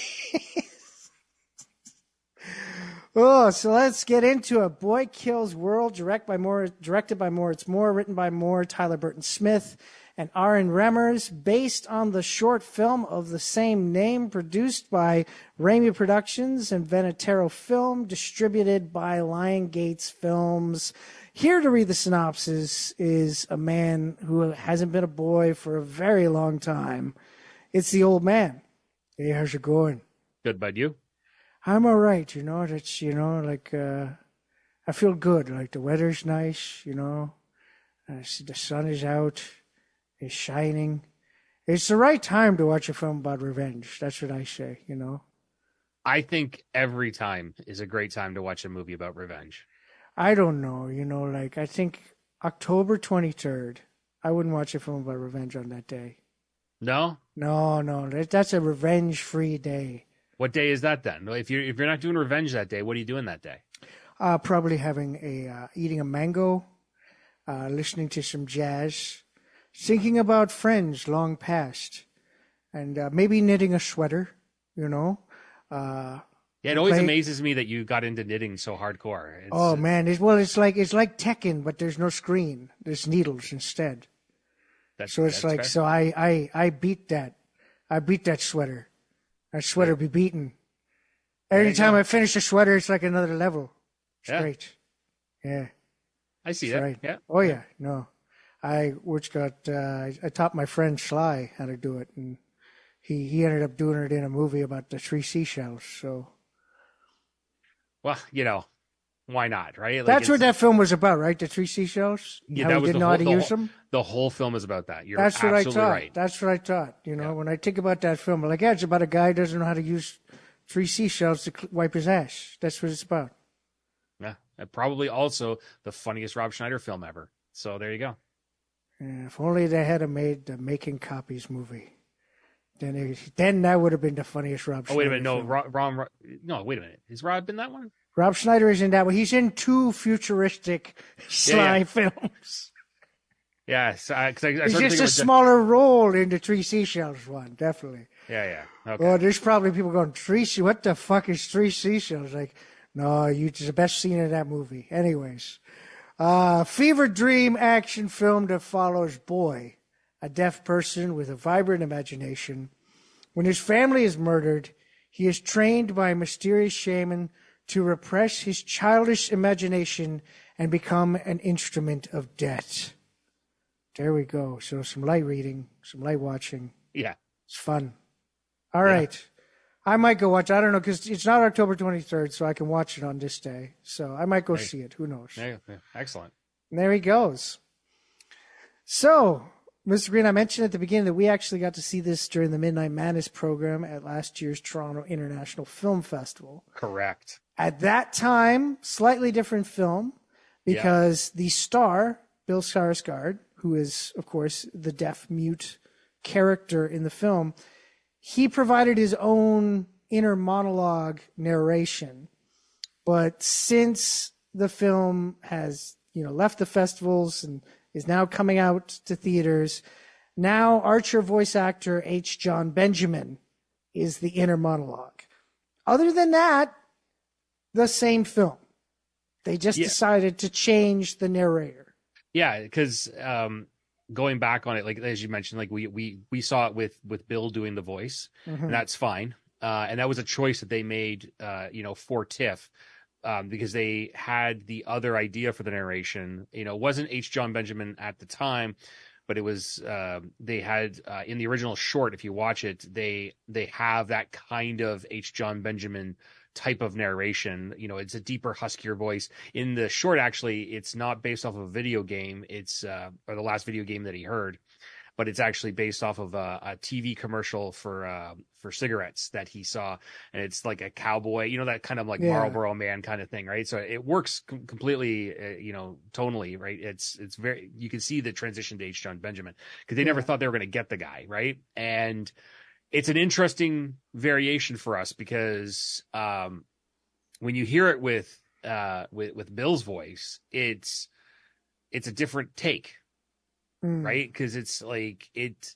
Oh, so let's get into it. Boy Kills World, direct by Moore, directed by Moritz Moore, written by Moore, Tyler Burton Smith, and Aaron Remmers, based on the short film of the same name, produced by Raimi Productions and Venetero Film, distributed by Lion Gates Films. Here to read the synopsis is a man who hasn't been a boy for a very long time. It's the old man. Hey, how's it going? Good, bud. You? I'm all right, you know. It's, you know, like, uh, I feel good. Like, the weather's nice, you know. Uh, the sun is out. It's shining. It's the right time to watch a film about revenge. That's what I say, you know. I think every time is a great time to watch a movie about revenge. I don't know, you know, like, I think October twenty-third, I wouldn't watch a film about revenge on that day. No. No, no, that, that's a revenge-free day. What day is that then? If you're if you're not doing revenge that day, what are you doing that day? Uh, probably having a uh, eating a mango, uh, listening to some jazz, thinking about friends long past, and uh, maybe knitting a sweater. You know. Uh, Yeah, it always play- amazes me that you got into knitting so hardcore. It's, oh man, it's, well, it's like it's like Tekken, but there's no screen. There's needles instead. that's, So it's that's like fair. so I, I I beat that. I beat that sweater. That sweater be beaten. Every you time go. I finish a sweater, it's like another level. It's Yeah. great. Yeah. I see That's that. right. Yeah. Oh yeah, no, I which got uh, I taught my friend Sly how to do it, and he he ended up doing it in a movie about the three seashells. So Well, you know, why not, right? Like, that's what it's- that film was about, right? The three seashells. Yeah, how that he was didn't the know whole, how to the use whole- them. The whole film is about that. You're That's what I absolutely thought. right. That's what I thought. You know, Yeah. when I think about that film, I'm like, yeah, it's about a guy who doesn't know how to use three seashells to cl- wipe his ass. That's what it's about. Yeah, and probably also the funniest Rob Schneider film ever. So there you go. Yeah, if only they had made the Making Copies movie. Then it, then that would have been the funniest Rob Oh Schneider wait a minute, no, film. Rob, Rob, no, wait a minute. Is Rob in that one? Rob Schneider is in that one. He's in two futuristic Sly yeah. films. Yes, I, cause I, I He's started just a thinking smaller role in the Three Seashells one, definitely. with the- Yeah, yeah. Okay. Oh, there's probably people going, Three Se- what the fuck is Three Seashells? Like, no, you it's the best scene in that movie. Anyways, uh, fever dream action film that follows Boy, a deaf person with a vibrant imagination. When his family is murdered, he is trained by a mysterious shaman to repress his childish imagination and become an instrument of death. There we go. So some light reading, some light watching. yeah. It's fun. All right. I might go watch. I don't know because it's not October twenty-third, so I can watch it on this day. So I might go Hey. see it. Who knows? Yeah, yeah. Excellent. And there he goes. So, Mister Green, I mentioned at the beginning that we actually got to see this during the Midnight Madness program at last year's Toronto International Film Festival. Correct. At that time, slightly different film because the star, Bill Skarsgård, who is, of course, the deaf mute character in the film, he provided his own inner monologue narration. But since the film has, you know, left the festivals and is now coming out to theaters, now Archer voice actor H. John Benjamin is the inner monologue. Other than that, the same film. They just Yeah. decided to change the narrator. Yeah, because um, going back on it, like as you mentioned, like we we we saw it with with Bill doing the voice, and that's fine. Uh, and that was a choice that they made, uh, you know, for TIFF. Um, because they had the other idea for the narration. You know, it wasn't H. John Benjamin at the time, but it was uh, they had uh, in the original short. If you watch it, they they have that kind of H. John Benjamin type of narration. You know, it's a deeper, huskier voice. In the short, actually, it's not based off of a video game. It's uh, or the last video game that he heard, but it's actually based off of a, a T V commercial for uh, for cigarettes that he saw, and it's like a cowboy, you know, that kind of like Yeah. Marlboro Man kind of thing, right? So it works com- completely, uh, you know, tonally, right? It's it's very you can see the transition to H. John Benjamin because they never thought they were going to get the guy, right? And it's an interesting variation for us because um, when you hear it with uh, with with Bill's voice, it's it's a different take, Mm. right? Because it's like it.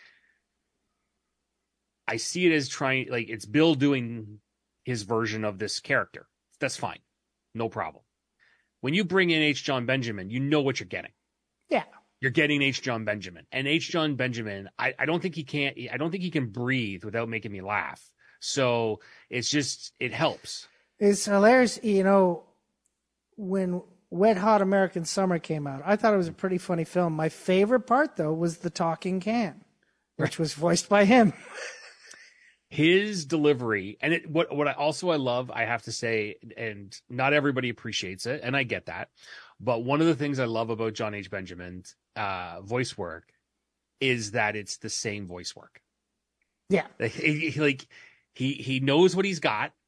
I see it as trying, like it's Bill doing his version of this character. That's fine, no problem. When you bring in H. John Benjamin, you know what you're getting. Yeah. You're getting H. John Benjamin, and H. John Benjamin. I, I don't think he can't. I don't think he can breathe without making me laugh. So it's just it helps. It's hilarious, you know, when Wet Hot American Summer came out, I thought it was a pretty funny film. My favorite part, though, was the talking can, which was voiced by him. His delivery, and it, what what I also I love, I have to say, and not everybody appreciates it, and I get that. But one of the things I love about John H. Benjamin's uh, voice work is that it's the same voice work. Yeah. Like he, he- like he he knows what he's got,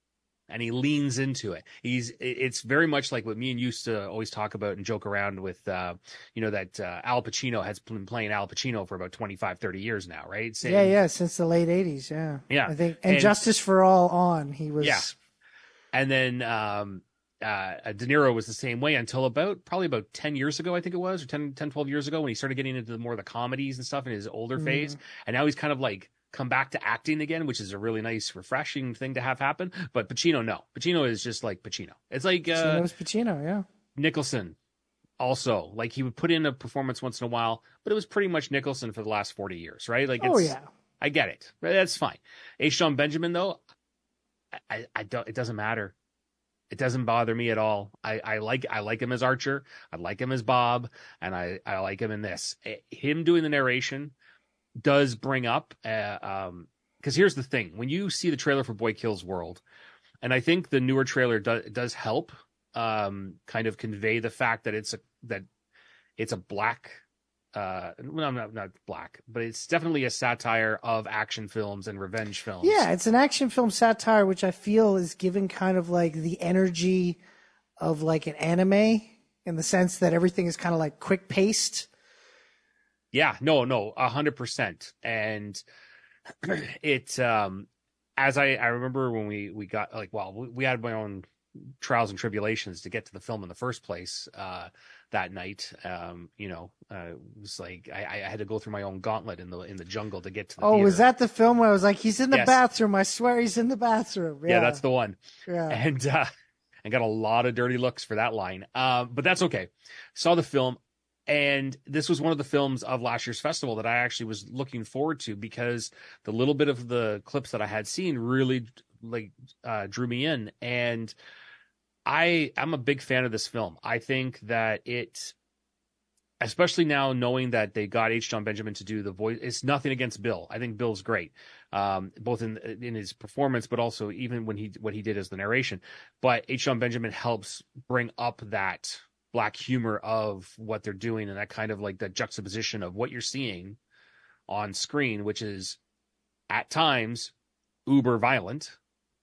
and he leans into it. He's it's very much like what me and you used to always talk about and joke around with, uh, you know, that uh, Al Pacino has been playing Al Pacino for about twenty-five, thirty years now, right? Same, yeah, yeah, since the late eighties, yeah. Yeah. I think, and, And- Justice for All on, he was. Yeah. And then um, uh, De Niro was the same way until about probably about ten years ago, I think it was, or ten, ten, twelve years ago when he started getting into the, more of the comedies and stuff in his older Mhm. phase. And now he's kind of like come back to acting again, which is a really nice, refreshing thing to have happen. But Pacino, no. Pacino is just like Pacino. It's like uh, Pacino's Pacino, yeah. Nicholson also. Like he would put in a performance once in a while, but it was pretty much Nicholson for the last forty years, right? Like, it's, Oh, yeah. I get it. That's fine. H. John Benjamin, though, I, I don't. It doesn't matter. It doesn't bother me at all. I, I like I like him as Archer. I like him as Bob, and I, I like him in this. Eh, Him doing the narration does bring up. Uh, um, because here's the thing: when you see the trailer for Boy Kills World, and I think the newer trailer do, does help, um, kind of convey the fact that it's a that it's a black. Uh, well, not not black, but it's definitely a satire of action films and revenge films. Yeah, it's an action film satire, which I feel is given kind of like the energy of like an anime in the sense that everything is kind of like quick paced. Yeah, no, no, a hundred percent. And it, um, as I, I remember when we, we got like, well, we, we had my own trials and tribulations to get to the film in the first place, uh, that night. Um, you know, uh, it was like, I, I had to go through my own gauntlet in the, in the jungle to get to the Oh, theater. was that the film where I was like, he's in the Yes. bathroom? I swear he's in the bathroom. Yeah, Yeah, that's the one. yeah. And, uh, I got a lot of dirty looks for that line. Um, but that's okay. Saw the film. And this was one of the films of last year's festival that I actually was looking forward to because the little bit of the clips that I had seen really like uh, drew me in. And I I'm a big fan of this film. I think that it, especially now knowing that they got H. John Benjamin to do the voice, it's nothing against Bill. I think Bill's great, um, both in in his performance, but also even when he what he did as the narration. But H. John Benjamin helps bring up that black humor of what they're doing and that kind of like that juxtaposition of what you're seeing on screen, which is at times uber violent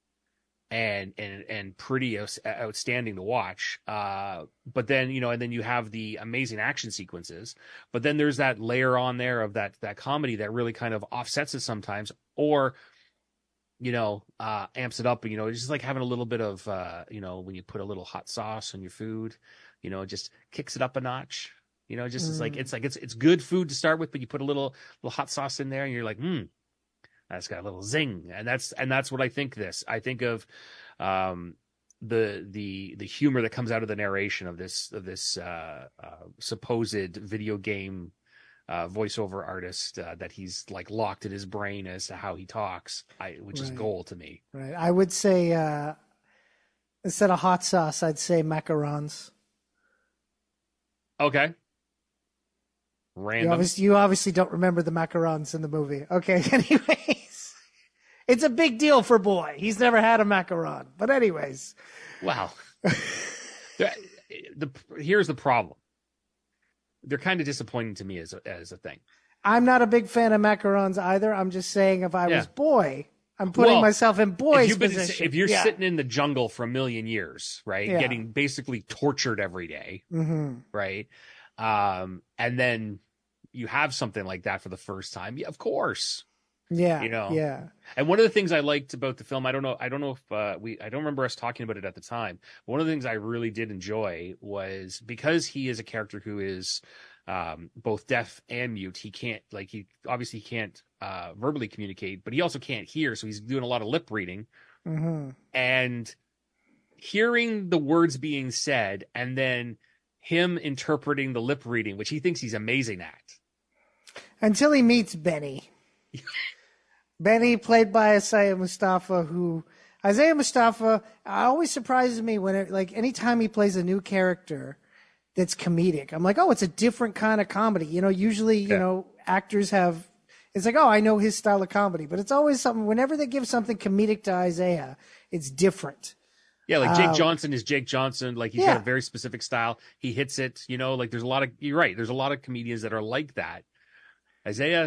and and and pretty aus- outstanding to watch. Uh, but then you know, and then you have the amazing action sequences. But then there's that layer on there of that that comedy that really kind of offsets it sometimes, or you know, uh, amps it up. You know, it's just like having a little bit of uh, you know, when you put a little hot sauce on your food. You know, it just kicks it up a notch. You know, just mm. it's like it's like it's it's good food to start with, but you put a little little hot sauce in there, and you're like, hmm, that's got a little zing, and that's and that's what I think. This I think of um, the the the humor that comes out of the narration of this of this uh, uh, supposed video game uh, voiceover artist uh, that he's like locked in his brain as to how he talks, I, which Right. is gold to me. Right. I would say uh, instead of hot sauce, I'd say macarons. Okay. You Random. obviously, you obviously don't remember the macarons in the movie. Okay, anyways. It's a big deal for Boy. He's never had a macaron. But anyways. Wow. the, the, here's the problem. They're kind of disappointing to me as a, as a thing. I'm not a big fan of macarons either. I'm just saying if I Yeah. was Boy, I'm putting Well, myself in Boy's if, you've been, position. if you're Yeah. sitting in the jungle for a million years, right, Yeah. getting basically tortured every day, Mm-hmm. right, um, and then you have something like that for the first time, yeah, of course. Yeah. You know. Yeah. And one of the things I liked about the film, I don't know, I don't know if uh, we, I don't remember us talking about it at the time. But one of the things I really did enjoy was because he is a character who is um, both deaf and mute. He can't, like, he obviously can't uh, verbally communicate, but he also can't hear. So he's doing a lot of lip reading Mm-hmm. and hearing the words being said, and then him interpreting the lip reading, which he thinks he's amazing at. Until he meets Benny. Benny, played by Isaiah Mustafa, who Isaiah Mustafa always surprises me when it, like, anytime he plays a new character that's comedic, I'm like, oh, it's a different kind of comedy. You know, usually, you Yeah. know, actors have, it's like, oh, I know his style of comedy, but it's always something, whenever they give something comedic to Isaiah, it's different. Yeah, like Jake Um, Johnson is Jake Johnson. Like he's yeah. got a very specific style. He hits it, you know, like there's a lot of, you're right. There's a lot of comedians that are like that. Isaiah,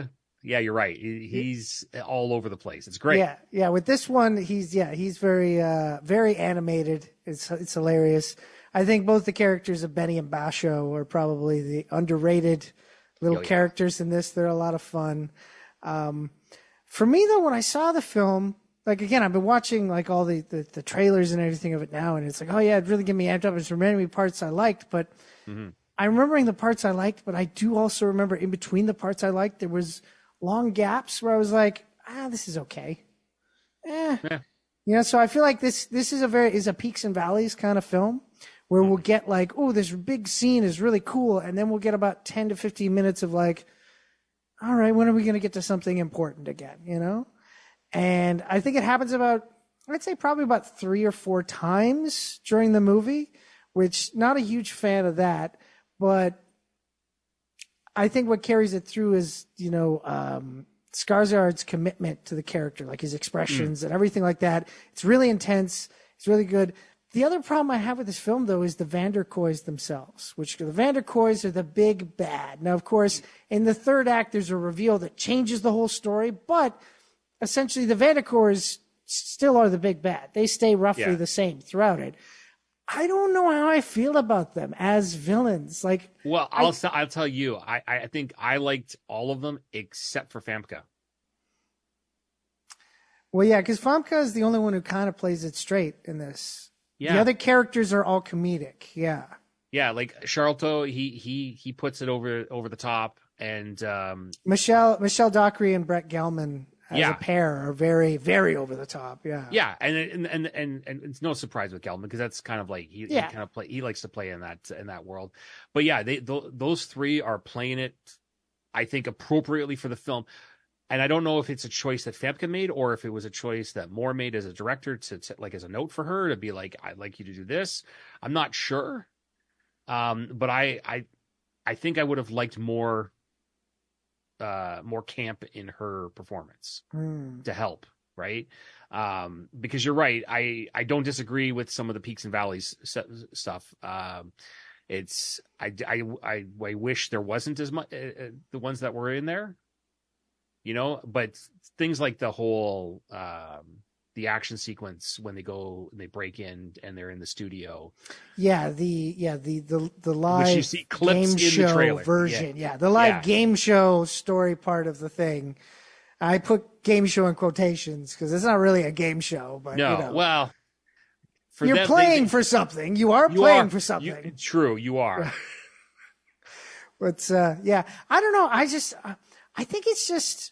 yeah, you're right. He, he's all over the place. It's great. Yeah, yeah. With this one, he's yeah, he's very uh, very animated. It's it's hilarious. I think both the characters of Benny and Basho are probably the underrated little Oh, yeah. characters in this. They're a lot of fun. Um, for me though, when I saw the film, like again, I've been watching like all the, the, the trailers and everything of it now, and it's like, oh yeah, it really get me amped up. It's reminding me parts I liked, but Mm-hmm. I'm remembering the parts I liked, but I do also remember in between the parts I liked, there was long gaps where I was like, ah, this is okay. Eh. Yeah. You know, so I feel like this this is a very is a peaks and valleys kind of film where we'll get like, oh, this big scene is really cool, and then we'll get about ten to fifteen minutes of like, all right, when are we going to get to something important again, you know? And I think it happens about, I'd say probably about three or four times during the movie, which not a huge fan of that, but I think what carries it through is, you know, um, Skarsgård's commitment to the character, like his expressions mm. and everything like that. It's really intense. It's really good. The other problem I have with this film, though, is the Van der Koys themselves, which the Van der Koys are the big bad. Now, of course, in the third act, there's a reveal that changes the whole story, but essentially the Van der Koys still are the big bad. They stay roughly Yeah. the same throughout it. I don't know how I feel about them as villains. Like, Well, I'll I, I'll tell you, I I think I liked all of them except for Famke. well, yeah, because Famke is the only one who kind of plays it straight in this. Yeah. The other characters are all comedic. Yeah. Yeah, like Charlton, he he he puts it over over the top, and um, Michelle Michelle Dockery and Brett Gelman as Yeah. a pair are very very over the top. Yeah. yeah, and and and and, and it's no surprise with Gelman because that's kind of like he, Yeah. he kind of play he likes to play in that in that world. But yeah, they th- those three are playing it, I think, appropriately for the film. And I don't know if it's a choice that Famke made or if it was a choice that Moore made as a director to, to like as a note for her to be like, I'd like you to do this. I'm not sure. Um, but I, I, I think I would have liked more, uh, more camp in her performance Hmm. to help. Right. Um, because you're right. I, I don't disagree with some of the peaks and valleys s- stuff. Um, it's, I, I, I, I wish there wasn't as much, uh, the ones that were in there. You know, but things like the whole um, the action sequence when they go they break in and they're in the studio. Yeah, the yeah the the the Which live you see clips game in show the trailer. version. Yeah. Yeah. the live Yeah. game show story part of the thing. I put game show in quotations because it's not really a game show, but No, you know, well, for you're them, playing they, for something. You are you playing are, for something. You, true, you are. But uh, yeah, I don't know. I just uh, I think it's just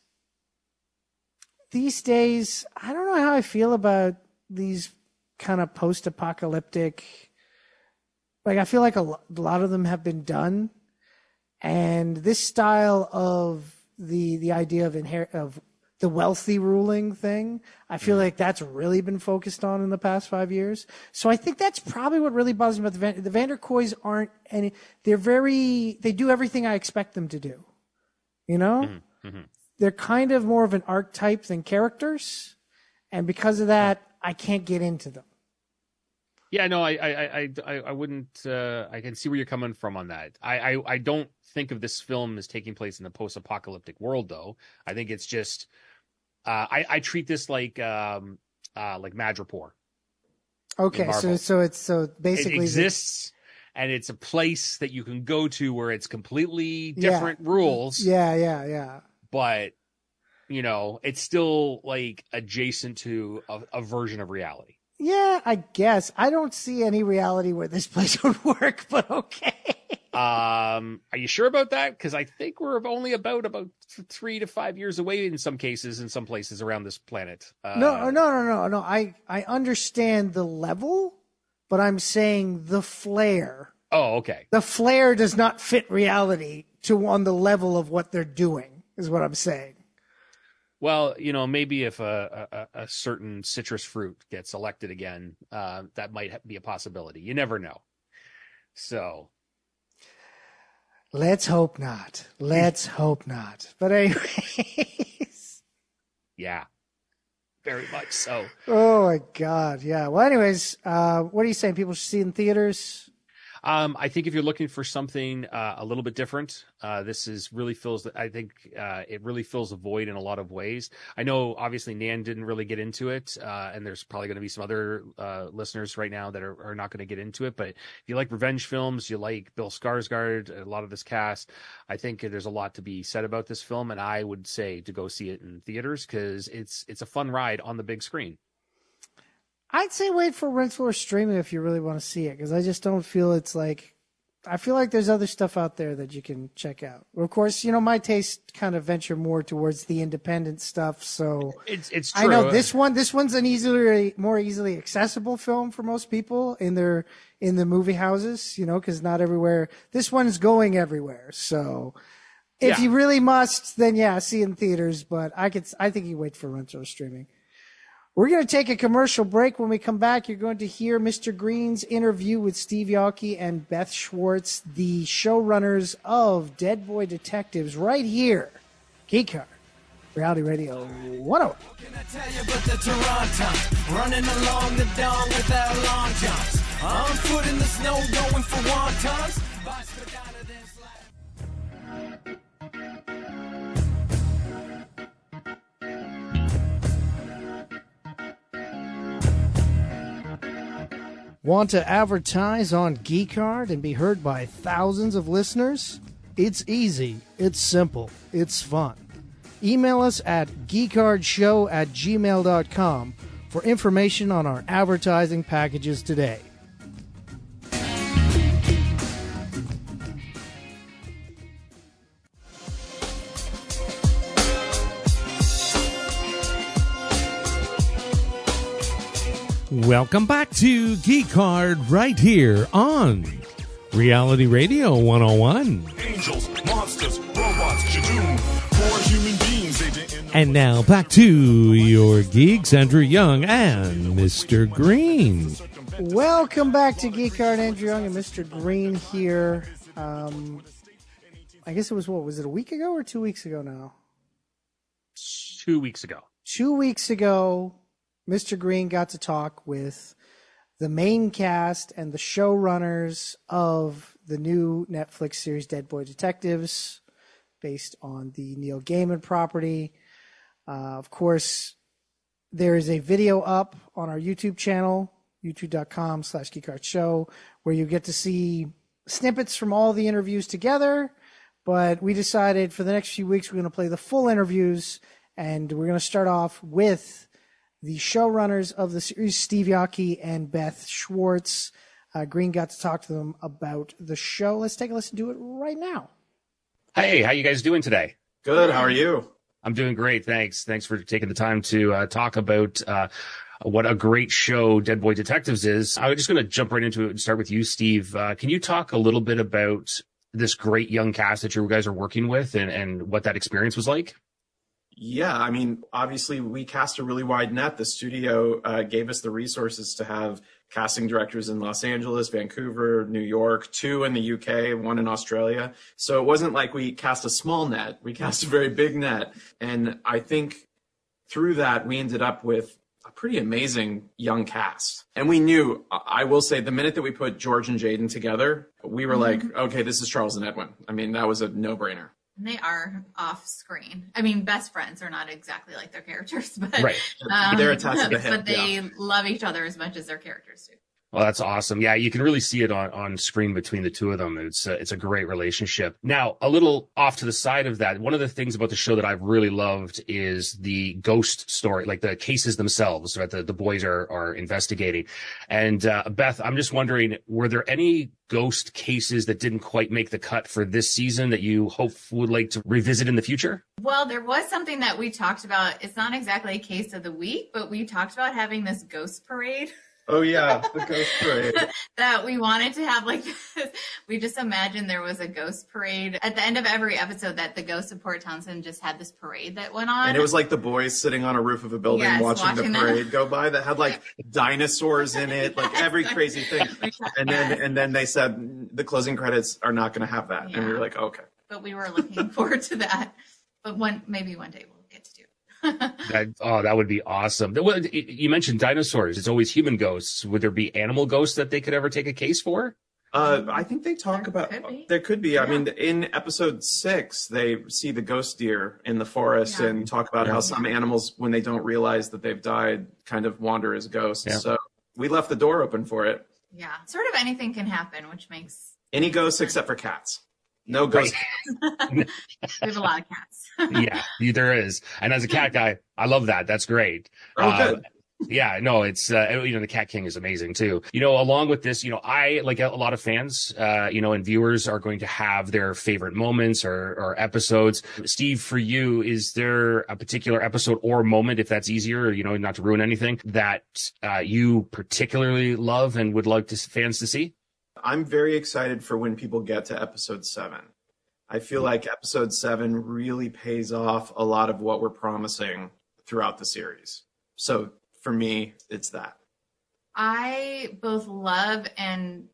these days. I don't know how I feel about these kind of post-apocalyptic. Like I feel like a lo- a lot of them have been done, and this style of the the idea of inher- of the wealthy ruling thing, I feel like that's really been focused on in the past five years. So I think that's probably what really bothers me about the Van, the Van der Koys aren't any, they're very, they do everything I expect them to do. You know? Mm-hmm. Mm-hmm. They're kind of more of an archetype than characters. And because of that, I can't get into them. Yeah, no, I, I, I, I, I wouldn't. Uh, I can see where you're coming from on that. I, I, I don't think of this film as taking place in the post-apocalyptic world, though. I think it's just. Uh, I, I treat this like, um, uh, like Madripoor. Okay, so so it's so basically it exists, the, and it's a place that you can go to where it's completely different yeah, rules. Yeah, yeah, yeah. But you know, it's still like adjacent to a, a version of reality. Yeah, I guess. I don't see any reality where this place would work, but okay. Um, are you sure about that? Because I think we're only about about three to five years away in some cases, in some places around this planet. Uh, no, no, no, no, no. I I understand the level, but I'm saying the flair. Oh, okay. The flair does not fit reality to on the level of what they're doing. Is what I'm saying. Well, you know, maybe if a, a, a certain citrus fruit gets elected again, uh, that might be a possibility. You never know. So, let's hope not. Let's hope not. But anyways, yeah, very much so. Oh my God, yeah. Well, anyways, uh, what are you saying? People should see it in theaters. Um, I think if you're looking for something uh, a little bit different, uh, this is really fills. I think uh, it really fills a void in a lot of ways. I know, obviously, Nan didn't really get into it, uh, and there's probably going to be some other uh, listeners right now that are, are not going to get into it. But if you like revenge films, you like Bill Skarsgård, a lot of this cast, I think there's a lot to be said about this film, and I would say to go see it in theaters because it's it's a fun ride on the big screen. I'd say wait for rental or streaming if you really want to see it, because I just don't feel it's like, I feel like there's other stuff out there that you can check out. Of course, you know, my taste kind of venture more towards the independent stuff, so it's it's true. I know this one this one's an easily more easily accessible film for most people in their in the movie houses, you know, because not everywhere. This one's going everywhere, so if Yeah. you really must, then yeah, see it in theaters. But I could I think you wait for rental or streaming. We're going to take a commercial break. When we come back, you're going to hear Mister Green's interview with Steve Yockey and Beth Schwartz, the showrunners of Dead Boy Detectives, right here. Geek Card, Reality Radio one oh one. Can I tell you about the Toronto? Running along the dawn without long jumps. On foot in the snow going for wontons. Box for down and then slide. Want to advertise on Geekard and be heard by thousands of listeners? It's easy, it's simple, it's fun. Email us at geekardshow at gmail dot com for information on our advertising packages today. Welcome back to Geek Card right here on Reality Radio one oh one. Angels, monsters, robots, Shadoom, poor human beings, they didn't know. And now back to your geeks, Andrew Young and Mister Green. Welcome back to Geekard. Andrew Young and Mister Green here. Um, I guess it was, what, was it a week ago or two weeks ago now? Two weeks ago. Two weeks ago, Mister Green got to talk with the main cast and the showrunners of the new Netflix series Dead Boy Detectives, based on the Neil Gaiman property. Uh, of course, there is a video up on our YouTube channel, youtube.com slash geekartshow, where you get to see snippets from all the interviews together. But we decided for the next few weeks we're going to play the full interviews, and we're going to start off with the showrunners of the series, Steve Yockey and Beth Schwartz. Uh, Green got to talk to them about the show. Let's take a listen to it right now. Hey, how you guys doing today? Good. How are you? I'm doing great. Thanks. Thanks for taking the time to uh, talk about uh, what a great show Dead Boy Detectives is. I'm just going to jump right into it and start with you, Steve. Uh, can you talk a little bit about this great young cast that you guys are working with and, and what that experience was like? Yeah, I mean, obviously we cast a really wide net. The studio uh, gave us the resources to have casting directors in Los Angeles, Vancouver, New York, two in the U K, one in Australia. So it wasn't like we cast a small net. We cast a very big net. And I think through that, we ended up with a pretty amazing young cast. And we knew, I will say, the minute that we put George and Jaden together, we were like, okay, this is Charles and Edwin. I mean, that was a no-brainer. And they are off screen. I mean, best friends are not exactly like their characters, but right. um, they're attached to the hip. But they yeah. love each other as much as their characters do. Well, that's awesome. Yeah, you can really see it on, on screen between the two of them. It's a, it's a great relationship. Now, a little off to the side of that, one of the things about the show that I've really loved is the ghost story, like the cases themselves that the, the boys are, are investigating. And uh, Beth, I'm just wondering, were there any ghost cases that didn't quite make the cut for this season that you hope would like to revisit in the future? Well, there was something that we talked about. It's not exactly a case of the week, but we talked about having this ghost parade. Oh, yeah, the ghost parade. That we wanted to have like this. We just imagined there was a ghost parade at the end of every episode, that the ghost of Port Townsend just had this parade that went on. And it was like the boys sitting on a roof of a building yes, watching, watching the parade them. go by that had like dinosaurs in it, like every crazy thing. And then and then they said the closing credits are not going to have that. Yeah. And we were like, okay. But we were looking forward to that. But one maybe one day we'll get to do it. that, oh, that would be awesome. You mentioned dinosaurs. It's always human ghosts. Would there be animal ghosts that they could ever take a case for? Uh, I think they talk There about could be. there could be. I Yeah. mean, in episode six, they see the ghost deer in the forest Yeah. and talk about how some animals, when they don't realize that they've died, kind of wander as ghosts. Yeah. So we left the door open for it. Yeah, sort of anything can happen, which makes Any ghosts except for cats. No ghosts. we have a lot of cats. Yeah, there is. And as a cat guy, I love that. That's great. Oh, Uh, good. Yeah, no, it's, uh, you know, the Cat King is amazing too. You know, along with this, you know, I, like a lot of fans, uh, you know, and viewers are going to have their favorite moments or, or episodes. Steve, for you, is there a particular episode or moment, if that's easier, you know, not to ruin anything, that uh, you particularly love and would like to, fans to see? I'm very excited for when people get to episode seven. I feel like episode seven really pays off a lot of what we're promising throughout the series. So for me, it's that. I both love and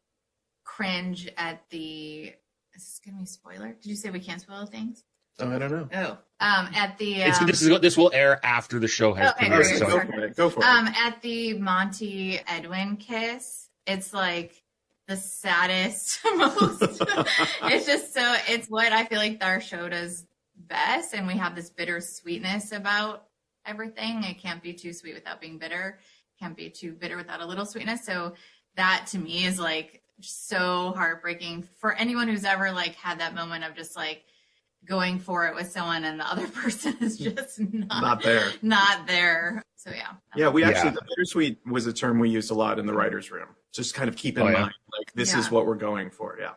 cringe at the. Is this gonna be a spoiler? Did you say we can't spoil things? Oh, I don't know. Oh, um, at the. Um, It's, this, is, this will air after the show has Okay, All premiered. great, right, So, go sorry. for it. Go for it. Um, at the Monty Edwin kiss, it's like the saddest, most. It's just so. It's what I feel like our show does best, and we have this bitter sweetness about everything. It can't be too sweet without being bitter. It can't be too bitter without a little sweetness. So that to me is like so heartbreaking for anyone who's ever like had that moment of just like going for it with someone and the other person is just not, Not there. Not there. So yeah. Yeah, we actually, Yeah. the bittersweet was a term we used a lot in the writer's room. Just kind of keep in Oh, yeah. mind, like, this Yeah. is what we're going for. Yeah.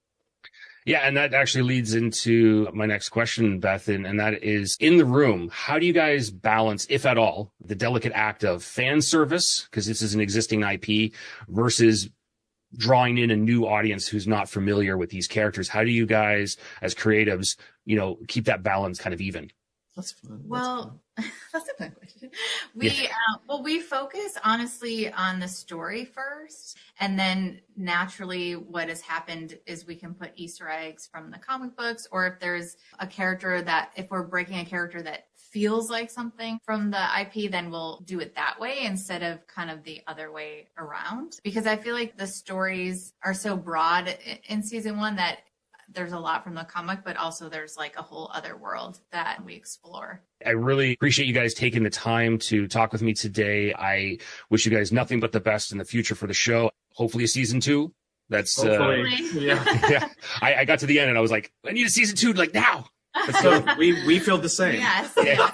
Yeah, and that actually leads into my next question, Beth, and, and that is, in the room, how do you guys balance, if at all, the delicate act of fan service, because this is an existing I P, versus drawing in a new audience who's not familiar with these characters? How do you guys, as creatives, you know, keep that balance kind of even? That's fun. That's Well, fun. that's a good question. We Yeah. uh, well, we focus honestly on the story first, and then naturally, what has happened is we can put Easter eggs from the comic books, or if there's a character that if we're breaking a character that feels like something from the I P, then we'll do it that way instead of kind of the other way around. Because I feel like the stories are so broad i- in season one that there's a lot from the comic, but also there's like a whole other world that we explore. I really appreciate you guys taking the time to talk with me today. I wish you guys nothing but the best in the future for the show. Hopefully a season two. That's, uh, Hopefully. Yeah. yeah. I, I got to the end and I was like, I need a season two, like now. So we, we feel the same. Yes. Yeah.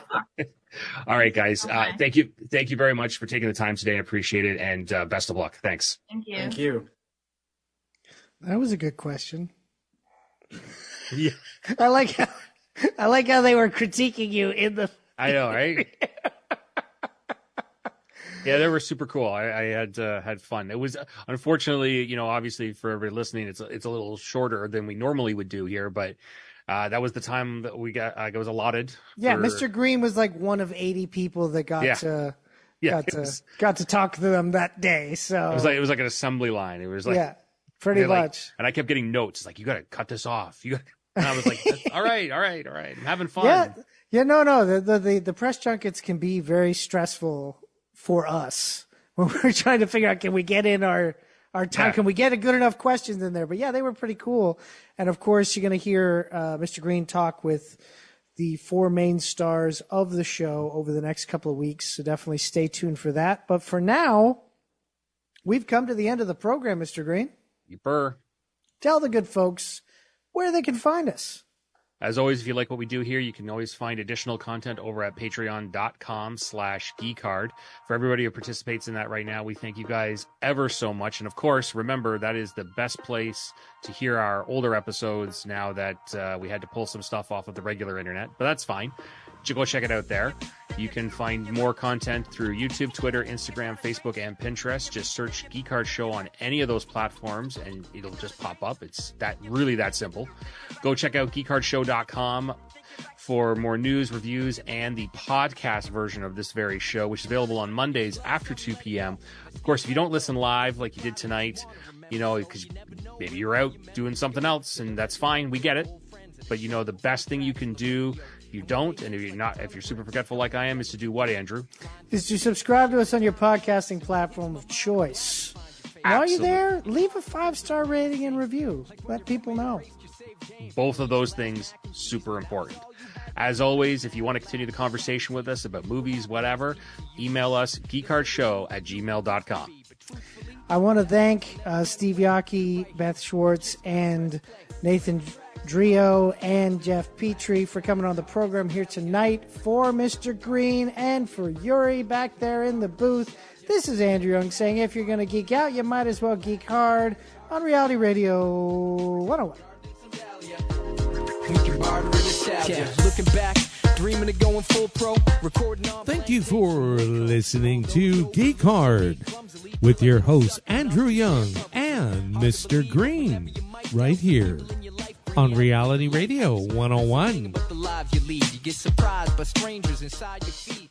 All right, guys. Uh, Okay. thank you. Thank you very much for taking the time today. I appreciate it. And uh, best of luck. Thanks. Thank you. Thank you. That was a good question. Yeah. I like how I like how they were critiquing you in the. I know, right? Yeah, they were super cool. I, I had uh, had fun. It was unfortunately, you know, obviously for everybody listening, it's it's a little shorter than we normally would do here, but uh, that was the time that we got. Uh, it was allotted. Yeah, for- Mister Green was like one of eighty people that got Yeah. to Yeah, got it to was, got to talk to them that day. So it was like it was like an assembly line. It was like yeah, pretty they're like- much. and I kept getting notes. It's like, you got to cut this off. You got. And I was like, all right, all right, all right. I'm having fun. Yeah, yeah, no, no. The, the the the press junkets can be very stressful for us when we're trying to figure out, can we get in our our time? Yeah. Can we get a good enough questions in there? But yeah, they were pretty cool. And of course, you're going to hear uh, Mister Green talk with the four main stars of the show over the next couple of weeks. So definitely stay tuned for that. But for now, we've come to the end of the program, Mister Green. You burr. Tell the good folks where they can find us. As always, if you like what we do here, you can always find additional content over at patreon.com slash geekard. For everybody who participates in that right now, we thank you guys ever so much. And of course, remember, that is the best place to hear our older episodes now that uh, we had to pull some stuff off of the regular internet. But that's fine. You go check it out there. You can find more content through YouTube, Twitter, Instagram, Facebook, and Pinterest. Just search Geekard Show on any of those platforms and it'll just pop up. It's that really that simple. Go check out geekard show dot com for more news, reviews, and the podcast version of this very show, which is available on Mondays after two p.m. Of course, if you don't listen live like you did tonight, you know, because maybe you're out doing something else, and that's fine. We get it. But, you know, the best thing you can do, if you don't, and if you're not, if you're super forgetful like I am, is to do what, Andrew? Is to subscribe to us on your podcasting platform of choice. While you're Absolutely. there, leave a five-star rating and review. Let people know. Both of those things, super important. As always, if you want to continue the conversation with us about movies, whatever, email us, geekcardshow at gmail dot com. I want to thank uh, Steve Yockey, Beth Schwartz, and Nathan Drio, and Jeff Petrie for coming on the program here tonight. For Mister Green and for Yuri back there in the booth, this is Andrew Young saying if you're going to geek out, you might as well geek hard on Reality Radio one oh one. Looking back, dreaming of going full pro, recording on. Thank you for listening to Geek Hard with your hosts Andrew Young and Mister Green right here on Reality Radio one oh one. The lives you lead, you get surprised by strangers inside your feet.